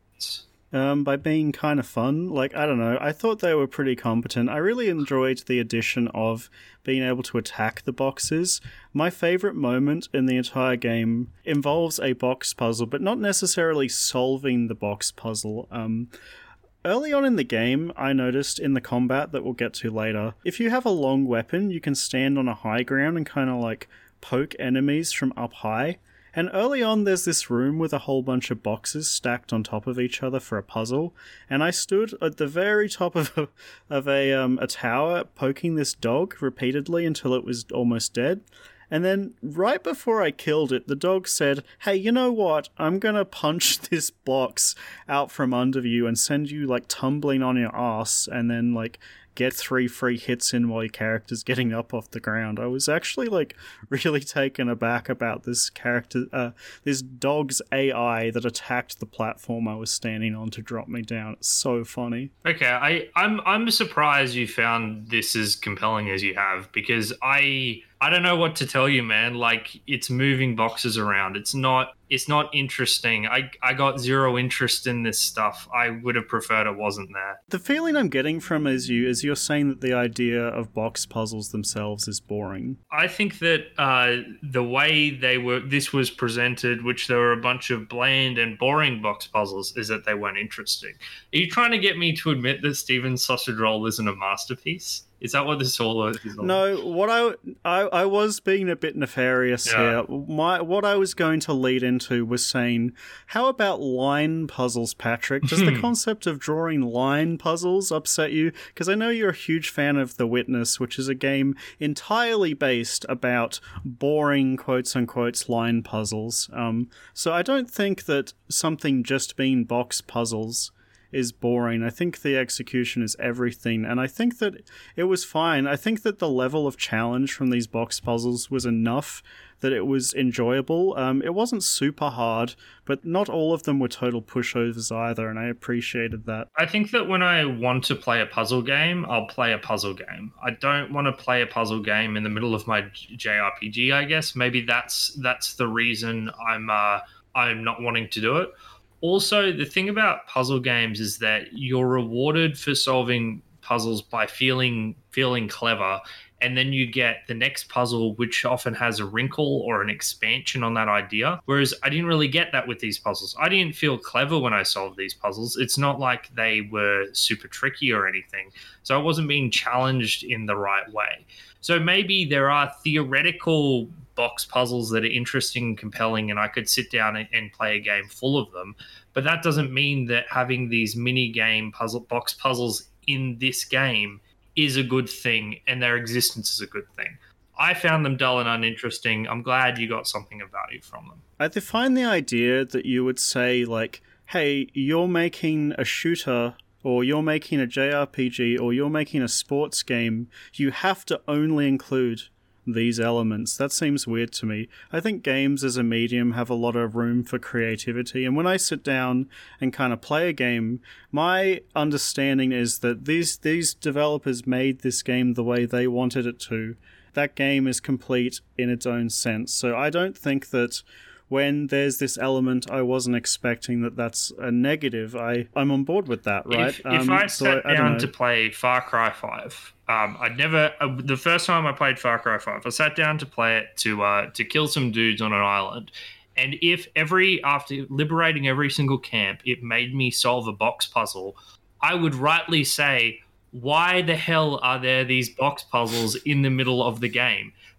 Um, by being kind of fun. Like, I don't know, I thought they were pretty competent. I really enjoyed the addition of being able to attack the boxes. My favourite moment in the entire game involves a box puzzle, but not necessarily solving the box puzzle. Um, early on in the game, I noticed in the combat that we'll get to later, if you have a long weapon, you can stand on a high ground and kind of like poke enemies from up high. And early on, there's this room with a whole bunch of boxes stacked on top of each other for a puzzle, and I stood at the very top of a, of a, um, a tower poking this dog repeatedly until it was almost dead. And then, right before I killed it, the dog said, "Hey, you know what? I'm gonna punch this box out from under you and send you, like, tumbling on your ass, and then, like, get three free hits in while your character's getting up off the ground." I was actually, like, really taken aback about this character, uh, this dog's A I that attacked the platform I was standing on to drop me down. It's so funny. Okay, I, I'm I'm surprised you found this as compelling as you have, because I I don't know what to tell you, man. Like, it's moving boxes around. It's not it's not interesting. I I got zero interest in this stuff. I would have preferred it wasn't there. The feeling I'm getting from is you is you're saying that the idea of box puzzles themselves is boring. I think that uh, the way they were this was presented, which there were a bunch of bland and boring box puzzles, is that they weren't interesting. Are you trying to get me to admit that Steven's Sausage Roll isn't a masterpiece? Is that what this all is? No, what I, I I was being a bit nefarious Yeah. here. My what I was going to lead into was saying, how about line puzzles, Patrick? Does the concept of drawing line puzzles upset you? Because I know you're a huge fan of The Witness, which is a game entirely based about boring quotes unquote line puzzles. Um, so I don't think that something just being box puzzles is boring. I think the execution is everything, and I think that it was fine. I think that the level of challenge from these box puzzles was enough that it was enjoyable. Um, it wasn't super hard, but not all of them were total pushovers either, and I appreciated that. I think that when I want to play a puzzle game, I'll play a puzzle game. I don't want to play a puzzle game in the middle of my J R P G, I guess. Maybe that's that's the reason I'm uh, I'm not wanting to do it. Also, the thing about puzzle games is that you're rewarded for solving puzzles by feeling feeling clever, and then you get the next puzzle, which often has a wrinkle or an expansion on that idea. Whereas I didn't really get that with these puzzles. I didn't feel clever when I solved these puzzles. It's not like they were super tricky or anything. So I wasn't being challenged in the right way. So maybe there are theoretical box puzzles that are interesting and compelling, and I could sit down and, and play a game full of them. But that doesn't mean that having these mini game puzzle box puzzles in this game is a good thing, and their existence is a good thing. I found them dull and uninteresting. I'm glad you got something of value from them. I define the idea that you would say, like, hey, you're making a shooter, or you're making a J R P G, or you're making a sports game, you have to only include these elements. That seems weird to me. I think games as a medium have a lot of room for creativity, and when I sit down and kind of play a game, my understanding is that these these developers made this game the way they wanted it to. That game is complete in its own sense. So I don't think that when there's this element I wasn't expecting, that that's a negative. I, I'm on board with that, right? If, if um, I so sat I, I down to play Far Cry five, um, I'd never... Uh, the first time I played Far Cry five, I sat down to play it to uh, to kill some dudes on an island. And if every... After liberating every single camp, it made me solve a box puzzle, I would rightly say, why the hell are there these box puzzles in the middle of the game?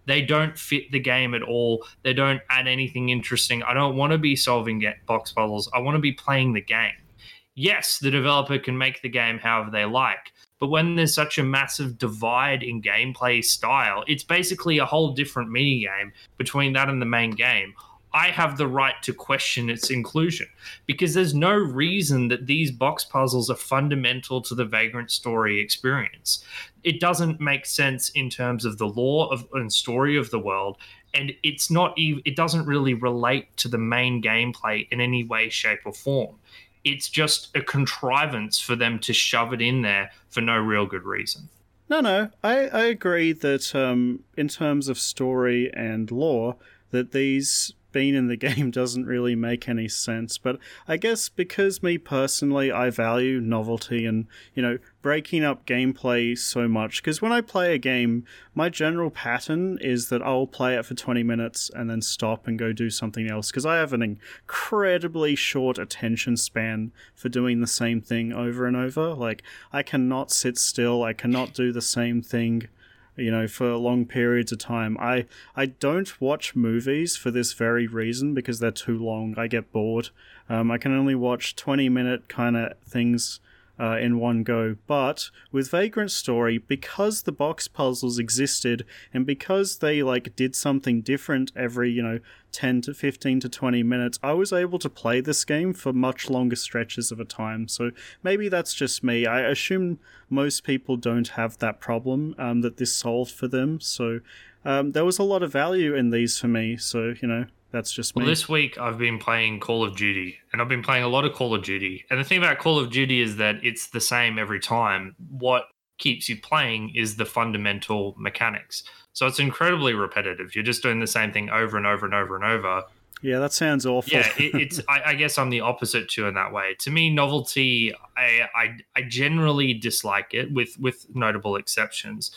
They don't fit the game at all. They don't add anything interesting. I don't want to be solving box puzzles. I want to be playing the game. Yes, the developer can make the game however they like, but when there's such a massive divide in gameplay style, it's basically a whole different mini game between that and the main game. I have the right to question its inclusion because there's no reason that these box puzzles are fundamental to the Vagrant Story experience. It doesn't make sense in terms of the lore of, and story of the world, and it's not even, it doesn't really relate to the main gameplay in any way, shape, or form. It's just a contrivance for them to shove it in there for no real good reason. No, no, I, I agree that um, in terms of story and lore, that these being in the game doesn't really make any sense. But I guess because me personally, I value novelty and, you know, breaking up gameplay so much. Because when I play a game, my general pattern is that I'll play it for twenty minutes and then stop and go do something else. Because I have an incredibly short attention span for doing the same thing over and over. Like, I cannot sit still. I cannot do the same thing, you know, for long periods of time. I, I don't watch movies for this very reason, because they're too long. I get bored. Um, I can only watch twenty minute kind of things uh, in one go. But with Vagrant Story, because the box puzzles existed and because they like did something different every, you know, ten to fifteen to twenty minutes, I was able to play this game for much longer stretches of a time. So maybe that's just me. I assume most people don't have that problem um, that this solved for them. So um, there was a lot of value in these for me. So, you know, that's just me. Well, this week I've been playing Call of Duty, and I've been playing a lot of Call of Duty. And the thing about Call of Duty is that it's the same every time. What keeps you playing is the fundamental mechanics. So it's incredibly repetitive. You're just doing the same thing over and over and over and over. Yeah, that sounds awful. Yeah, it, it's. I, I guess I'm the opposite too in that way. To me, novelty, I I, I generally dislike it, with with notable exceptions.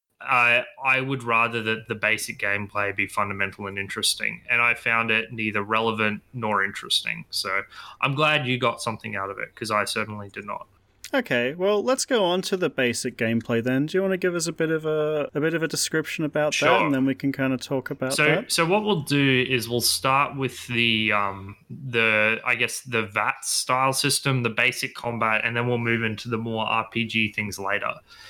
Uh, I would rather that the basic gameplay be fundamental and interesting, and I found it neither relevant nor interesting. So I'm glad you got something out of it, because I certainly did not. Okay, well, let's go on to the basic gameplay then. Do you want to give us a bit of a a bit of a description about Sure. that, and then we can kind of talk about so, that? So what we'll do is we'll start with the um the I guess the V A T style system, the basic combat, and then we'll move into the more R P G things later.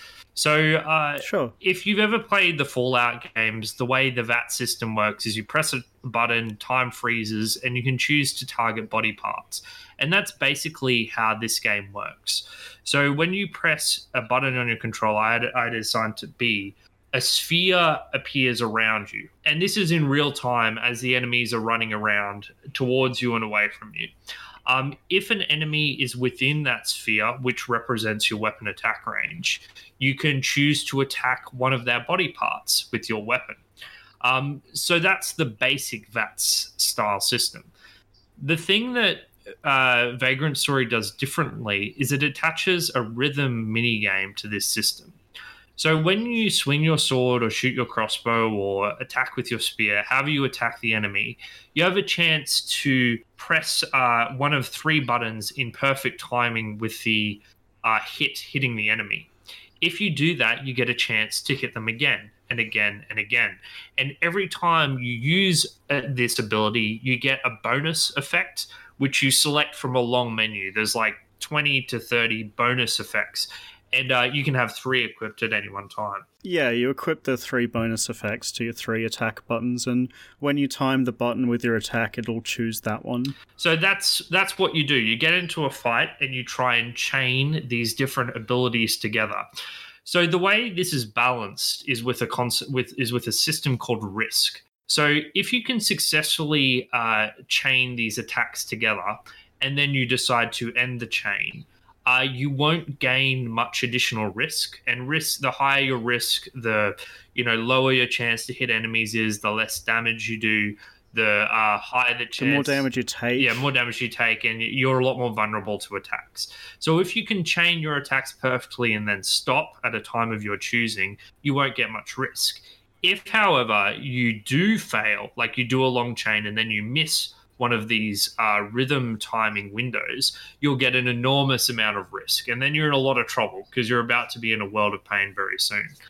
So uh, Sure. if you've ever played the Fallout games, the way the V A T system works is you press a button, time freezes, and you can choose to target body parts. And that's basically how this game works. So when you press a button on your controller, I had, I had it assigned to B, a sphere appears around you. And this is in real time as the enemies are running around towards you and away from you. Um, if an enemy is within that sphere, which represents your weapon attack range, you can choose to attack one of their body parts with your weapon. Um, so that's the basic V A T style system. The thing that uh, Vagrant Story does differently is it attaches a rhythm minigame to this system. So when you swing your sword or shoot your crossbow or attack with your spear, however you attack the enemy, you have a chance to press uh, one of three buttons in perfect timing with the uh, hit hitting the enemy. If you do that, you get a chance to hit them again and again and again. And every time you use uh, this ability, you get a bonus effect, which you select from a long menu. There's like twenty to thirty bonus effects. And uh, you can have three equipped at any one time. Yeah, you equip the three bonus effects to your three attack buttons, and when you time the button with your attack, it'll choose that one. So that's that's what you do. You get into a fight and you try and chain these different abilities together. So the way this is balanced is with a concept with is with a system called Risk. So if you can successfully uh, chain these attacks together, and then you decide to end the chain, Uh, you won't gain much additional risk, and risk the higher your risk, the you know lower your chance to hit enemies is, the less damage you do, the uh, higher the chance. The more damage you take. Yeah, more damage you take, and you're a lot more vulnerable to attacks. So if you can chain your attacks perfectly and then stop at a time of your choosing, you won't get much risk. If, however, you do fail, like you do a long chain and then you miss one of these uh, rhythm timing windows, you'll get an enormous amount of risk. And then you're in a lot of trouble because you're about to be in a world of pain very soon.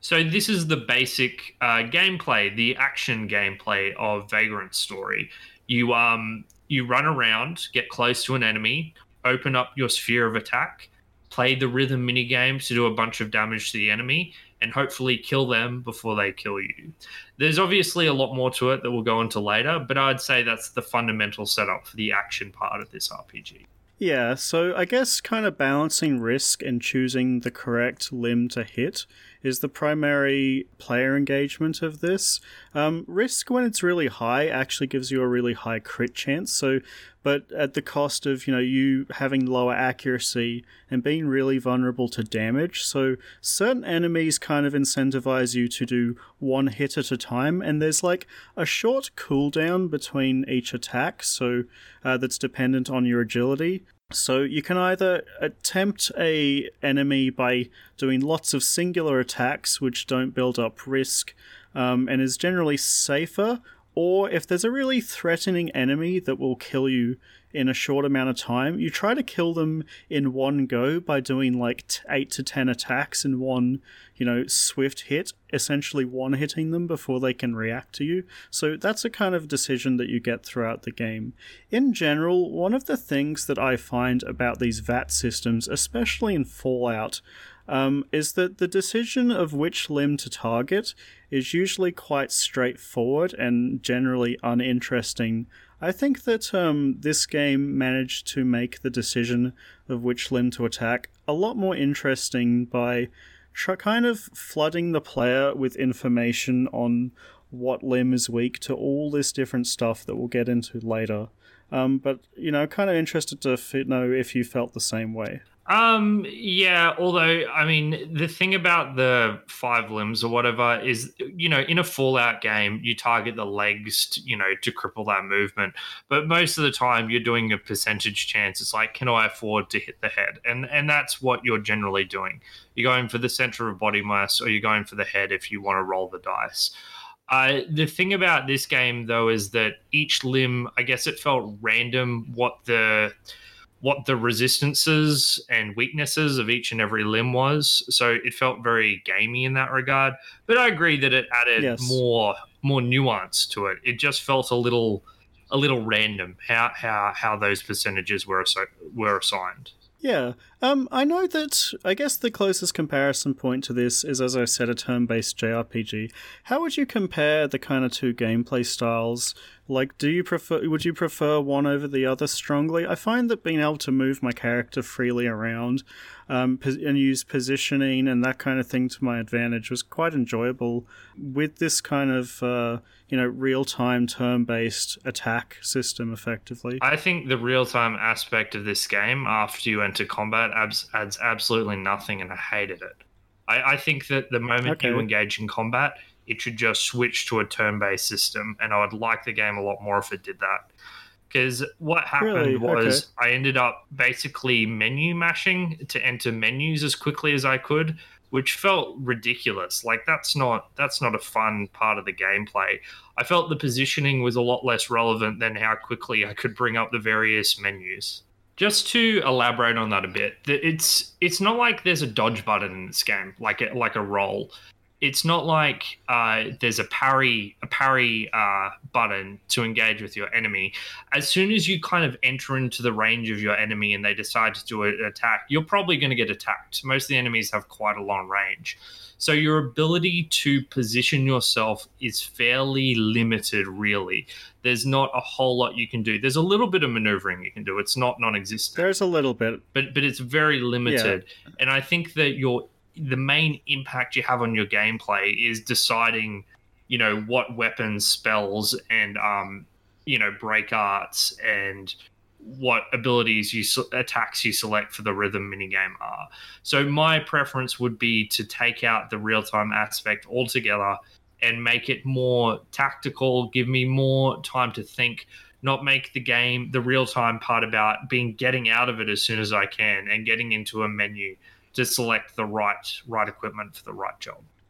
So this is the basic uh, gameplay, the action gameplay of Vagrant Story. You um you run around, get close to an enemy, open up your sphere of attack, play the rhythm mini games to do a bunch of damage to the enemy, and hopefully kill them before they kill you. There's obviously a lot more to it that we'll go into later, but I'd say that's the fundamental setup for the action part of this R P G. Yeah, so I guess kind of balancing risk and choosing the correct limb to hit is the primary player engagement of this. Um, risk, when it's really high, actually gives you a really high crit chance, so but at the cost of, you know, you having lower accuracy and being really vulnerable to damage. So certain enemies kind of incentivize you to do one hit at a time, and there's like a short cooldown between each attack, so uh, that's dependent on your agility. So you can either attempt a enemy by doing lots of singular attacks which don't build up risk um, and is generally safer, or if there's a really threatening enemy that will kill you in a short amount of time, you try to kill them in one go by doing like t- eight to ten attacks in one, you know, swift hit, essentially one-hitting them before they can react to you. So that's a kind of decision that you get throughout the game. In general, one of the things that I find about these V A T systems, especially in Fallout, Um, is that the decision of which limb to target is usually quite straightforward and generally uninteresting. I think that um, this game managed to make the decision of which limb to attack a lot more interesting by tr- kind of flooding the player with information on what limb is weak to all this different stuff that we'll get into later. Um, but, you know, kind of interested to f- know if you felt the same way. Um, yeah, although, I mean, the thing about the five limbs or whatever is, you know, in a Fallout game, you target the legs, to, you know, to cripple that movement. But most of the time, you're doing a percentage chance. It's like, can I afford to hit the head? And and that's what you're generally doing. You're going for the center of body mass, or you're going for the head if you want to roll the dice. Uh, the thing about this game, though, is that each limb, I guess it felt random what the what the resistances and weaknesses of each and every limb was. So it felt very gamey in that regard. But I agree that it added Yes. more more nuance to it. It just felt a little a little random how how how those percentages were assi- were assigned. Yeah, um, I know that, I guess the closest comparison point to this is, as I said, a turn-based J R P G. How would you compare the kind of two gameplay styles? Like, do you prefer, would you prefer one over the other strongly? I find that being able to move my character freely around um, and use positioning and that kind of thing to my advantage was quite enjoyable with this kind of, uh, you know, real-time turn-based attack system, effectively. I think the real-time aspect of this game after you enter combat abs- adds absolutely nothing, and I hated it. I, I think that the moment Okay. you engage in combat, it should just switch to a turn-based system, and I would like the game a lot more if it did that. Because what happened Really? was Okay. I ended up basically menu mashing to enter menus as quickly as I could, which felt ridiculous. Like that's not that's not a fun part of the gameplay. I felt the positioning was a lot less relevant than how quickly I could bring up the various menus. Just to elaborate on that a bit, it's it's not like there's a dodge button in this game, like a, like a roll. It's not like uh, there's a parry a parry uh, button to engage with your enemy. As soon as you kind of enter into the range of your enemy and they decide to do an attack, you're probably going to get attacked. Most of the enemies have quite a long range. So your ability to position yourself is fairly limited, really. There's not a whole lot you can do. There's a little bit of maneuvering you can do. It's not non-existent. There's a little bit. But but it's very limited. Yeah. And I think that your the main impact you have on your gameplay is deciding, you know, what weapons, spells, and um, you know, break arts and what abilities you attacks you select for the rhythm minigame are. So my preference would be to take out the real-time aspect altogether and make it more tactical, give me more time to think, not make the game, the real-time part about being getting out of it as soon as I can and getting into a menu to select the right right equipment for the right job.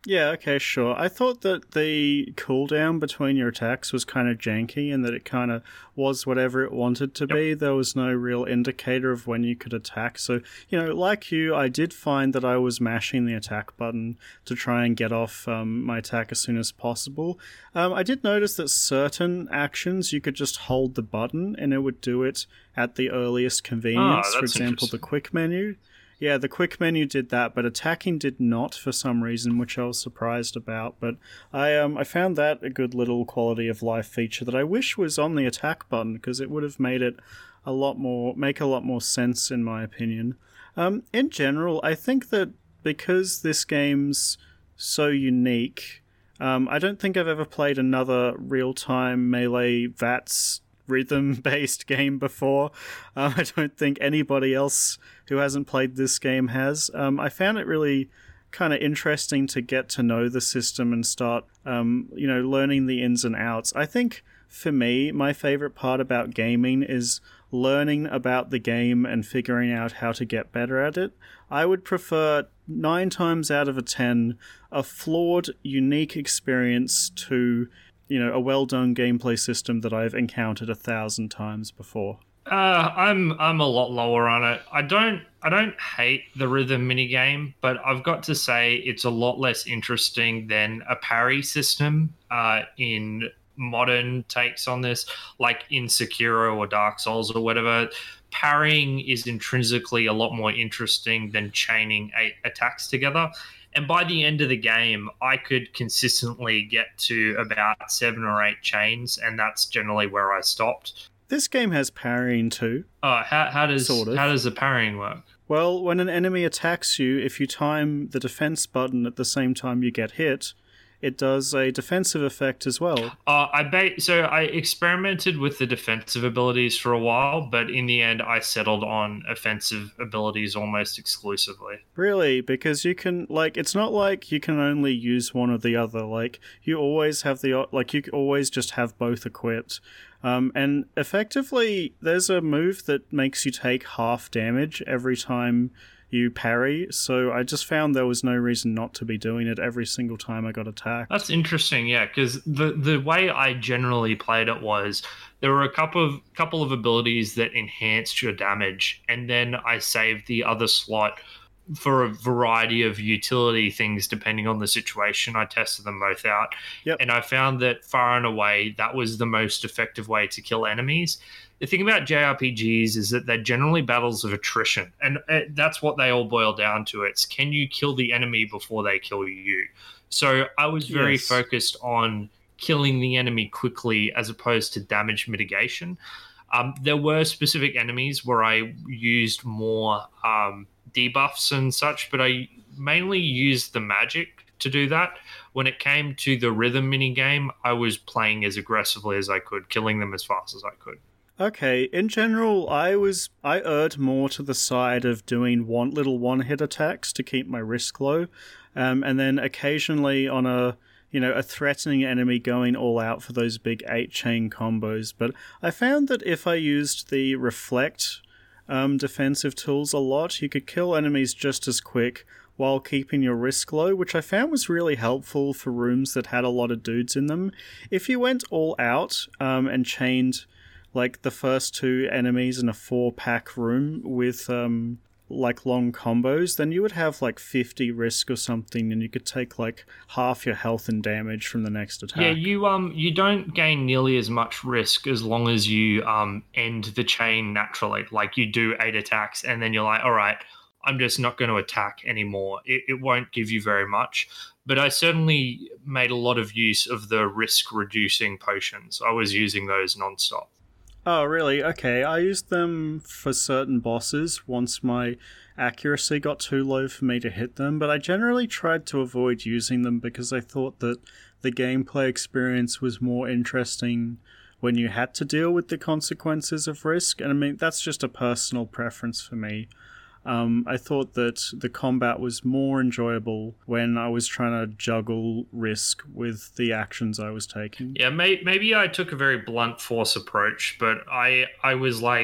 Yeah, okay, sure. I thought that the cooldown between your attacks was kind of janky and that it kind of was whatever it wanted to Yep. be. There was no real indicator of when you could attack. So, you know, like you, I did find that I was mashing the attack button to try and get off um, my attack as soon as possible. Um, I did notice that certain actions you could just hold the button and it would do it at the earliest convenience. Ah, For that's example, the quick menu. Yeah, the quick menu did that, but attacking did not for some reason, which I was surprised about. But I um I found that a good little quality of life feature that I wish was on the attack button because it would have made it a lot more make a lot more sense in my opinion. Um, in general, I think that because this game's so unique, um, I don't think I've ever played another real-time Melee V A T S rhythm-based game before. Um, I don't think anybody else who hasn't played this game has. Um, I found it really kind of interesting to get to know the system and start, um, you know, learning the ins and outs. I think for me, my favorite part about gaming is learning about the game and figuring out how to get better at it. I would prefer nine times out of a ten a flawed, unique experience to, you know, a well-done gameplay system that I've encountered a thousand times before. Uh, I'm I'm a lot lower on it. I don't I don't hate the rhythm minigame, but I've got to say it's a lot less interesting than a parry system uh, in modern takes on this, like in Sekiro or Dark Souls or whatever. Parrying is intrinsically a lot more interesting than chaining eight attacks together. And by the end of the game, I could consistently get to about seven or eight chains, and that's generally where I stopped. This game has parrying too. Uh, how, how does Sort of. how does the parrying work? Well, when an enemy attacks you, if you time the defense button at the same time you get hit, it does a defensive effect as well. Uh, I ba- so I experimented with the defensive abilities for a while, but in the end, I settled on offensive abilities almost exclusively. Really? Because you can, like, it's not like you can only use one or the other. Like, you always have the, like, you always just have both equipped. Um, and effectively, there's a move that makes you take half damage every time you parry, so I just found there was no reason not to be doing it every single time I got attacked. That's interesting, yeah, because the the way I generally played it was there were a couple of couple of abilities that enhanced your damage, and then I saved the other slot for a variety of utility things depending on the situation. I tested them both out, Yep. and I found that far and away that was the most effective way to kill enemies. The thing about J R P Gs is that they're generally battles of attrition, and that's what they all boil down to. It's can you kill the enemy before they kill you? So I was very Yes. focused on killing the enemy quickly as opposed to damage mitigation. Um, there were specific enemies where I used more um, debuffs and such, but I mainly used the magic to do that. When it came to the rhythm minigame, I was playing as aggressively as I could, killing them as fast as I could. Okay, in general, I was I erred more to the side of doing one little one-hit attacks to keep my risk low, um, and then occasionally on a you know a threatening enemy going all out for those big eight-chain combos. But I found that if I used the reflect um, defensive tools a lot, you could kill enemies just as quick while keeping your risk low, which I found was really helpful for rooms that had a lot of dudes in them. If you went all out um, and chained like the first two enemies in a four-pack room with um, like long combos, then you would have like fifty risk or something, and you could take like half your health and damage from the next attack. Yeah, you um you don't gain nearly as much risk as long as you um end the chain naturally. Like you do eight attacks, and then you're like, all right, I'm just not going to attack anymore. It, it won't give you very much. But I certainly made a lot of use of the risk-reducing potions. I was using those nonstop. Oh, really? Okay, I used them for certain bosses once my accuracy got too low for me to hit them, but I generally tried to avoid using them because I thought that the gameplay experience was more interesting when you had to deal with the consequences of risk, and I mean, that's just a personal preference for me. Um, I thought that the combat was more enjoyable when I was trying to juggle risk with the actions I was taking. Yeah, may, maybe I took a very blunt force approach, but I I was like,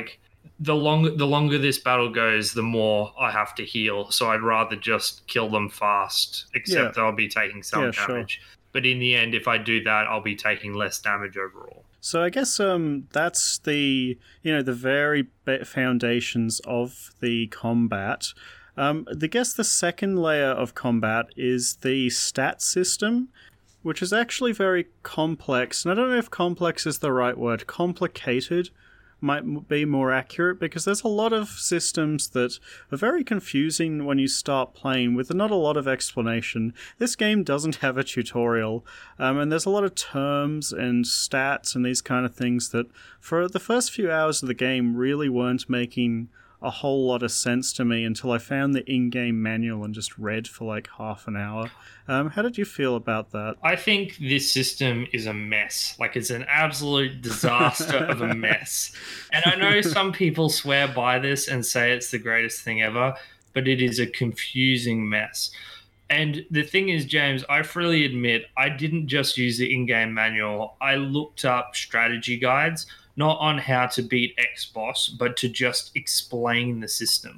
the longer the longer this battle goes, the more I have to heal. So I'd rather just kill them fast, except Yeah. I'll be taking some Yeah, sure. damage. But in the end, if I do that, I'll be taking less damage overall. So I guess um that's the you know the very ba- foundations of the combat. Um, I guess the second layer of combat is the stat system, which is actually very complex. And I don't know if complex is the right word. Complicated might be more accurate, because there's a lot of systems that are very confusing when you start playing with not a lot of explanation. This game doesn't have a tutorial, um, and there's a lot of terms and stats and these kind of things that for the first few hours of the game really weren't making a whole lot of sense to me until I found the in-game manual and just read for like half an hour. Um, how did you feel about that? I think this system is a mess. Like, it's an absolute disaster of a mess. And I know some people swear by this and say it's the greatest thing ever, but it is a confusing mess. And the thing is, James, I freely admit I didn't just use the in-game manual. I looked up strategy guides, not on how to beat X boss, but to just explain the system.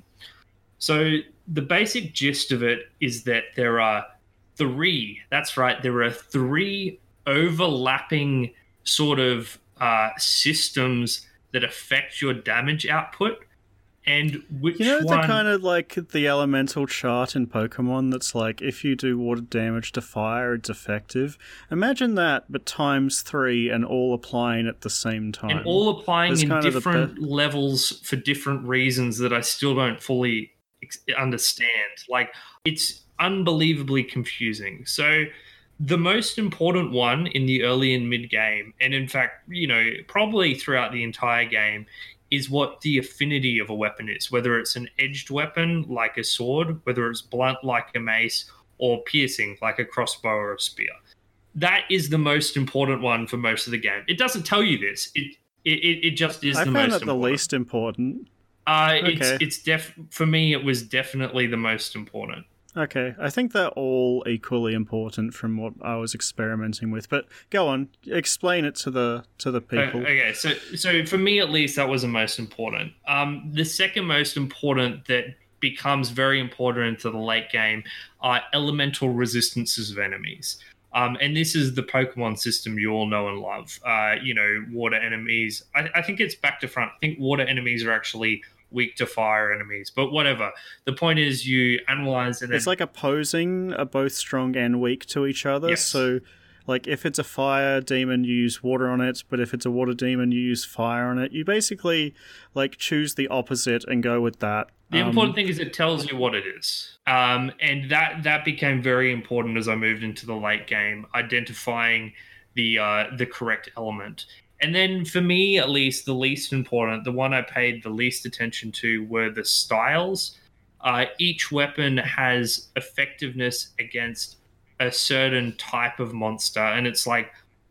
So the basic gist of it is that there are three, that's right, there are three overlapping sort of uh, systems that affect your damage output. And which You know one... the kind of like the elemental chart in Pokemon that's like, if you do water damage to fire, it's effective. Imagine that, but times three and all applying at the same time. And all applying That's in kind of the different be- levels for different reasons that I still don't fully ex- understand. Like, it's unbelievably confusing. So the most important one in the early and mid game, and in fact, you know, probably throughout the entire game, is what the affinity of a weapon is, whether it's an edged weapon like a sword, whether it's blunt like a mace, or piercing like a crossbow or a spear. That is the most important one for most of the game. It doesn't tell you this. It it, it just is I the found most that the important. least important. Uh, Okay. it's it's def for me. It was definitely the most important. Okay, I think they're all equally important from what I was experimenting with. But go on, explain it to the to the people. Okay, so so for me at least, that was the most important. Um, the second most important that becomes very important into the late game are elemental resistances of enemies. Um, and this is the Pokemon system you all know and love. Uh, you know, water enemies. I, I think it's back to front. I think water enemies are actually weak to fire enemies, but whatever. The point is, you analyze it. It's like opposing are both strong and weak to each other. Yes. So, like, if it's a fire demon, you use water on it, but if it's a water demon, you use fire on it. You basically, like, choose the opposite and go with that. The Um, important thing is it tells you what it is. Um, and that, that became very important as I moved into the late game, identifying the uh, the correct element. And then for me, at least, the least important, the one I paid the least attention to were the styles. Uh, each weapon has effectiveness against a certain type of monster, and it's like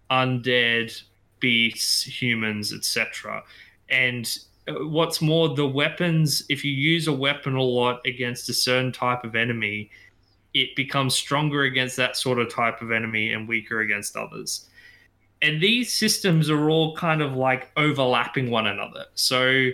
undead, beasts, humans, et cetera. And what's more, the weapons, if you use a weapon a lot against a certain type of enemy, it becomes stronger against that sort of type of enemy and weaker against others. And these systems are all kind of like overlapping one another. So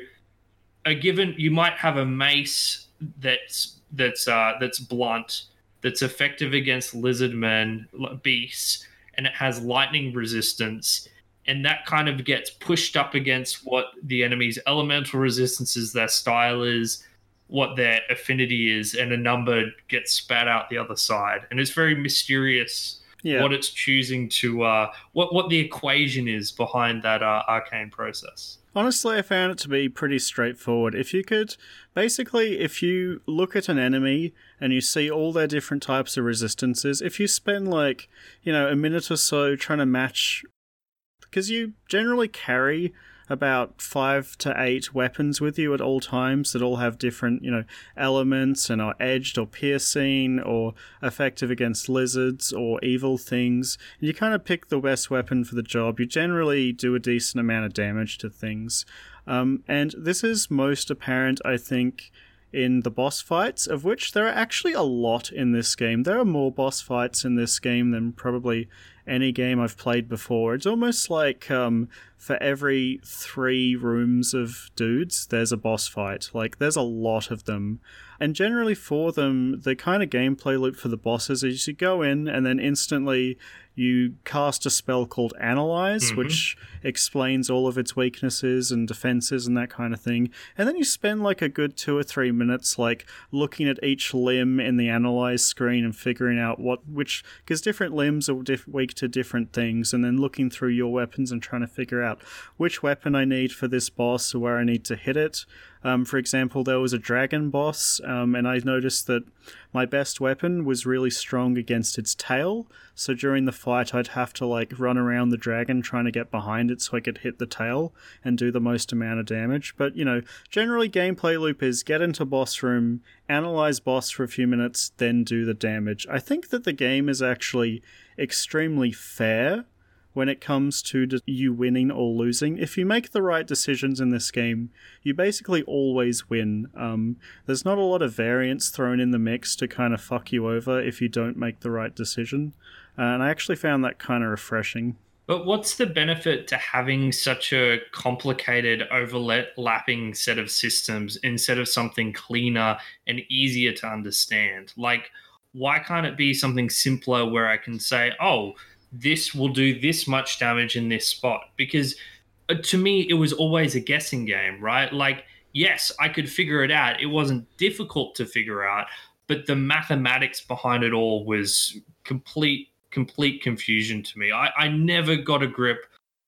a given, you might have a mace that's that's uh, that's blunt, that's effective against lizardmen, beasts, and it has lightning resistance. And that kind of gets pushed up against what the enemy's elemental resistance is, their style is, what their affinity is, and a number gets spat out the other side. And it's very mysterious yeah. what it's choosing to, uh, what, what the equation is behind that uh, arcane process. Honestly, I found it to be pretty straightforward. If you could, basically, if you look at an enemy and you see all their different types of resistances, if you spend like, you know, a minute or so trying to match, because you generally carry about five to eight weapons with you at all times that all have different, you know, elements and are edged or piercing or effective against lizards or evil things. And you kind of pick the best weapon for the job. You generally do a decent amount of damage to things. Um, and this is most apparent, I think, in the boss fights, of which there are actually a lot in this game. There are more boss fights in this game than probably any game I've played before. It's almost like um, for every three rooms of dudes, there's a boss fight. Like, there's a lot of them. And generally for them, the kind of gameplay loop for the bosses is you go in and then instantly you cast a spell called Analyze, mm-hmm. which explains all of its weaknesses and defenses and that kind of thing. And then you spend like a good two or three minutes like looking at each limb in the Analyze screen and figuring out what, which, because different limbs are diff- weak to different things, and then looking through your weapons and trying to figure out which weapon I need for this boss or where I need to hit it. Um, for example, there was a dragon boss, um, and I noticed that my best weapon was really strong against its tail, so during the fight I'd have to like run around the dragon trying to get behind it so I could hit the tail and do the most amount of damage. But, you know, generally gameplay loop is get into boss room, analyze boss for a few minutes, then do the damage. I think that the game is actually extremely fair when it comes to you winning or losing. If you make the right decisions in this game, you basically always win. Um, there's not a lot of variance thrown in the mix to kind of fuck you over if you don't make the right decision. Uh, and I actually found that kind of refreshing. But what's the benefit to having such a complicated, overlapping set of systems instead of something cleaner and easier to understand? Like, why can't it be something simpler where I can say, oh, this will do this much damage in this spot? Because uh, to me, it was always a guessing game, right? Like, yes, I could figure it out. It wasn't difficult to figure out, but the mathematics behind it all was complete, complete confusion to me. I, I never got a grip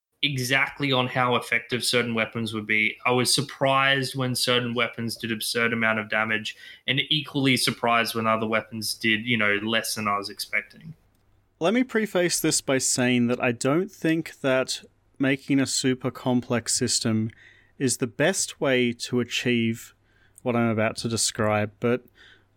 exactly on how effective certain weapons would be. I was surprised when certain weapons did absurd amount of damage, and equally surprised when other weapons did, you know, less than I was expecting. Let me preface this by saying that I don't think that making a super complex system is the best way to achieve what I'm about to describe, but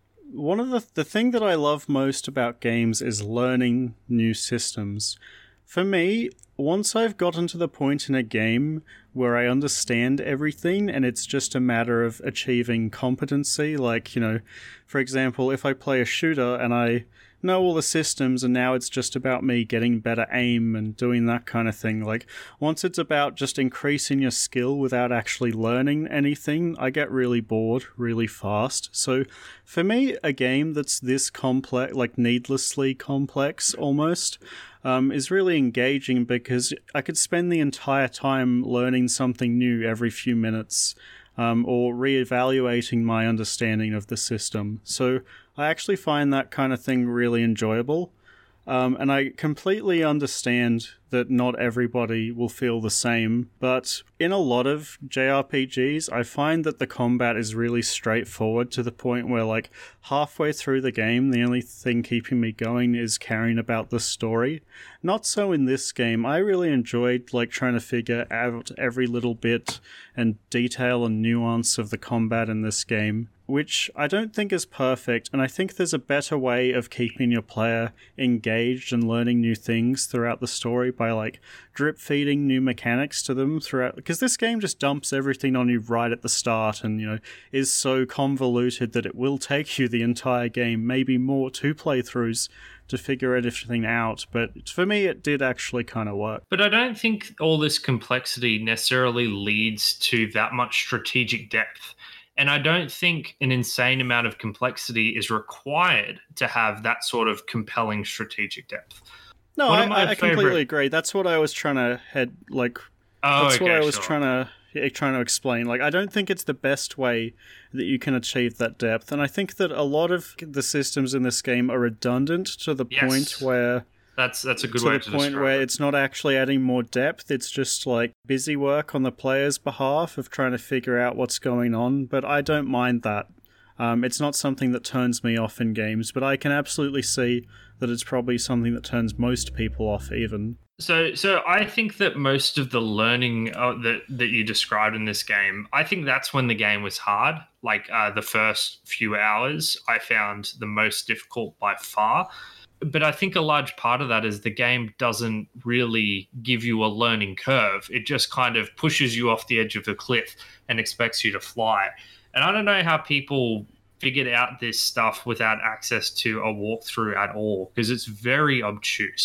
one of the the thing that I love most about games is learning new systems. For me, once I've gotten to the point in a game where I understand everything and it's just a matter of achieving competency, like, you know, for example, if I play a shooter and I know all the systems and now it's just about me getting better aim and doing that kind of thing. Like, once it's about just increasing your skill without actually learning anything, I get really bored really fast. So for me, a game that's this complex, like needlessly complex almost, um, is really engaging because I could spend the entire time learning something new every few minutes, um, or reevaluating my understanding of the system. So I actually find that kind of thing really enjoyable. Um, and I completely understand that not everybody will feel the same, but in a lot of J R P Gs, I find that the combat is really straightforward to the point where, like, halfway through the game, the only thing keeping me going is caring about the story. Not so in this game. I really enjoyed, like, trying to figure out every little bit and detail and nuance of the combat in this game, which I don't think is perfect, and I think there's a better way of keeping your player engaged and learning new things throughout the story by, like, drip feeding new mechanics to them throughout, because this game just dumps everything on you right at the start and, you know, is so convoluted that it will take you the entire game, maybe more two playthroughs, to figure everything out. But for me, it did actually kind of work. But I don't think all this complexity necessarily leads to that much strategic depth. And I don't think an insane amount of complexity is required to have that sort of compelling strategic depth. No, I, I favorite... completely agree. That's what I was trying to head, like, oh, that's okay, what I was sure. trying to trying to explain. Like, I don't think it's the best way that you can achieve that depth. And I think that a lot of the systems in this game are redundant to the yes. point where... That's that's a good to way the to point describe where it. It's not actually adding more depth. It's just like busy work on the player's behalf of trying to figure out what's going on. But I don't mind that. Um, it's not something that turns me off in games, but I can absolutely see that it's probably something that turns most people off even. So so I think that most of the learning uh, that, that you described in this game, I think that's when the game was hard. Like uh, the first few hours I found the most difficult by far. But I think a large part of that is the game doesn't really give you a learning curve. It just kind of pushes you off the edge of the cliff and expects you to fly. And I don't know how people figured out this stuff without access to a walkthrough at all, because it's very obtuse.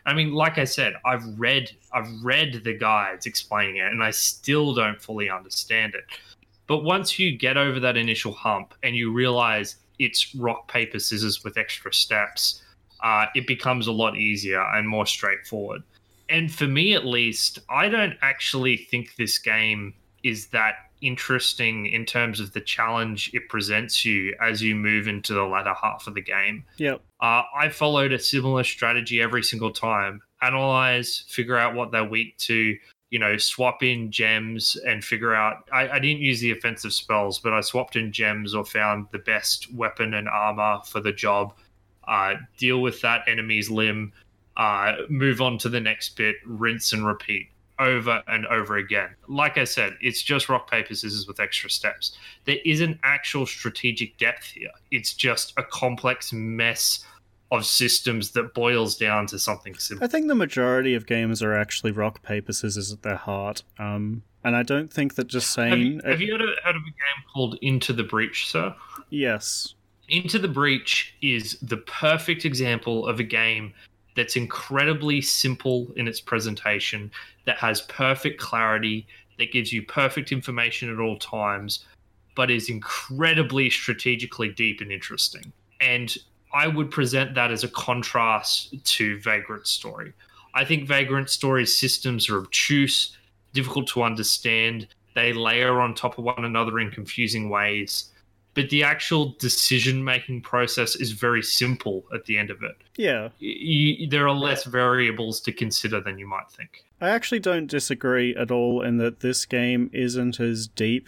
I mean, like I said, I've read I've read the guides explaining it, and I still don't fully understand it. But once you get over that initial hump and you realize it's rock, paper, scissors with extra steps, uh, it becomes a lot easier and more straightforward. And for me, at least, I don't actually think this game is that interesting in terms of the challenge it presents you as you move into the latter half of the game. Yep. Uh, I followed a similar strategy every single time. Analyze, figure out what they're weak to, you know, swap in gems and figure out... I, I didn't use the offensive spells, but I swapped in gems or found the best weapon and armor for the job. Uh, deal with that enemy's limb, uh, move on to the next bit, rinse and repeat over and over again. Like I said, it's just rock, paper, scissors with extra steps. There isn't actual strategic depth here. It's just a complex mess of systems that boils down to something simple. I think the majority of games are actually rock, paper, scissors at their heart. Um, and I don't think that just saying... Have you, have you heard, of, heard of a game called Into the Breach, sir? Yes. Into the Breach is the perfect example of a game that's incredibly simple in its presentation, that has perfect clarity, that gives you perfect information at all times, but is incredibly strategically deep and interesting. And I would present that as a contrast to Vagrant Story. I think Vagrant Story's systems are obtuse, difficult to understand. They layer on top of one another in confusing ways. But the actual decision-making process is very simple at the end of it. Yeah. You, there are less variables to consider than you might think. I actually don't disagree at all in that this game isn't as deep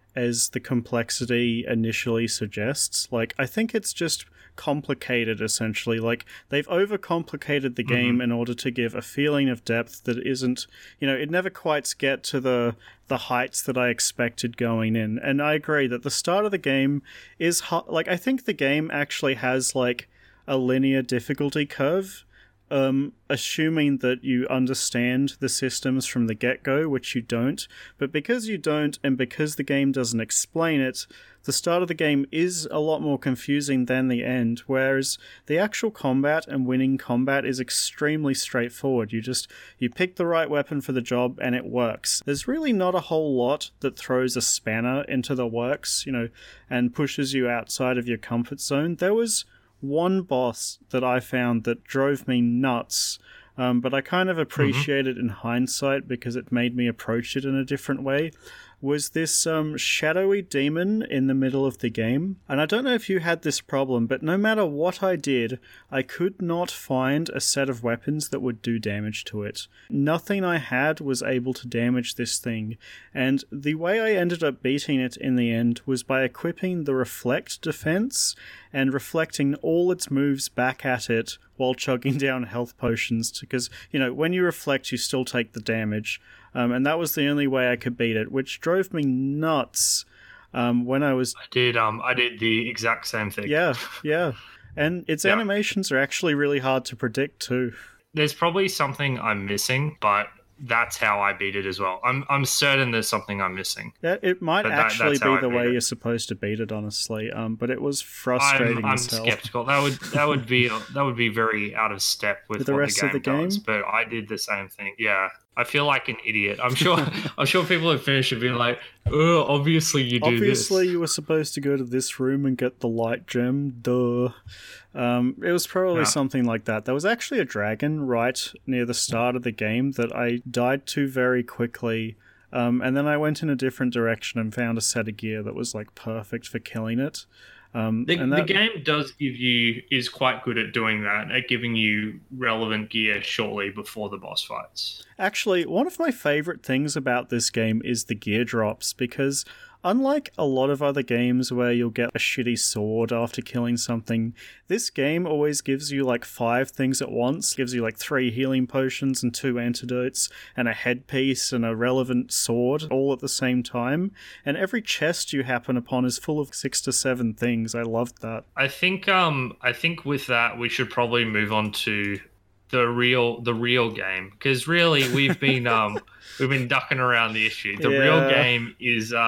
as the complexity initially suggests. Like, I think it's just complicated, essentially. Like, they've overcomplicated the game mm-hmm. in order to give a feeling of depth that isn't, you know, it never quite get to the the heights that I expected going in. And I agree that the start of the game is, like, I think the game actually has, like, a linear difficulty curve, um, assuming that you understand the systems from the get-go, which you don't. But because you don't, and because the game doesn't explain it, the start of the game is a lot more confusing than the end, whereas the actual combat and winning combat is extremely straightforward. You just, you pick the right weapon for the job and it works. There's really not a whole lot that throws a spanner into the works, you know, and pushes you outside of your comfort zone. There was one boss that I found that drove me nuts, um, but I kind of appreciate mm-hmm. it in hindsight because it made me approach it in a different way, was this um, shadowy demon in the middle of the game. And I don't know if you had this problem, but no matter what I did, I could not find a set of weapons that would do damage to it. Nothing I had was able to damage this thing, and the way I ended up beating it in the end was by equipping the Reflect defense and reflecting all its moves back at it while chugging down health potions, because, you know, when you reflect, you still take the damage. Um, and that was the only way I could beat it, which drove me nuts um, when I was... I did, um, I did the exact same thing. Yeah, yeah. And its yeah. animations are actually really hard to predict, too. There's probably something I'm missing, but that's how I beat it as well. I'm I'm certain there's something I'm missing. Yeah, it might but actually that, be the way it. you're supposed to beat it, honestly. Um, but it was frustrating. I'm, I'm as hell. skeptical. That would that would be that would be very out of step with, with the what rest the game of the game. Does, but I did the same thing. Yeah, I feel like an idiot. I'm sure. I'm sure people have finished and been like, "Oh, obviously you do Obviously, this. you were supposed to go to this room and get the light gem. Duh." Um, it was probably yeah. something like that. There was actually a dragon right near the start of the game that I died to very quickly, um, and then I went in a different direction and found a set of gear that was like perfect for killing it. Um, the, and that, the game does give you is quite good at doing that, at giving you relevant gear shortly before the boss fights. Actually, one of my favorite things about this game is the gear drops, because unlike a lot of other games where you'll get a shitty sword after killing something, this game always gives you like five things at once. It gives you like three healing potions and two antidotes and a headpiece and a relevant sword all at the same time. And every chest you happen upon is full of six to seven things. I loved that. I think um I think with that we should probably move on to the real the real game, because really we've been um we've been ducking around the issue. The yeah. real game is uh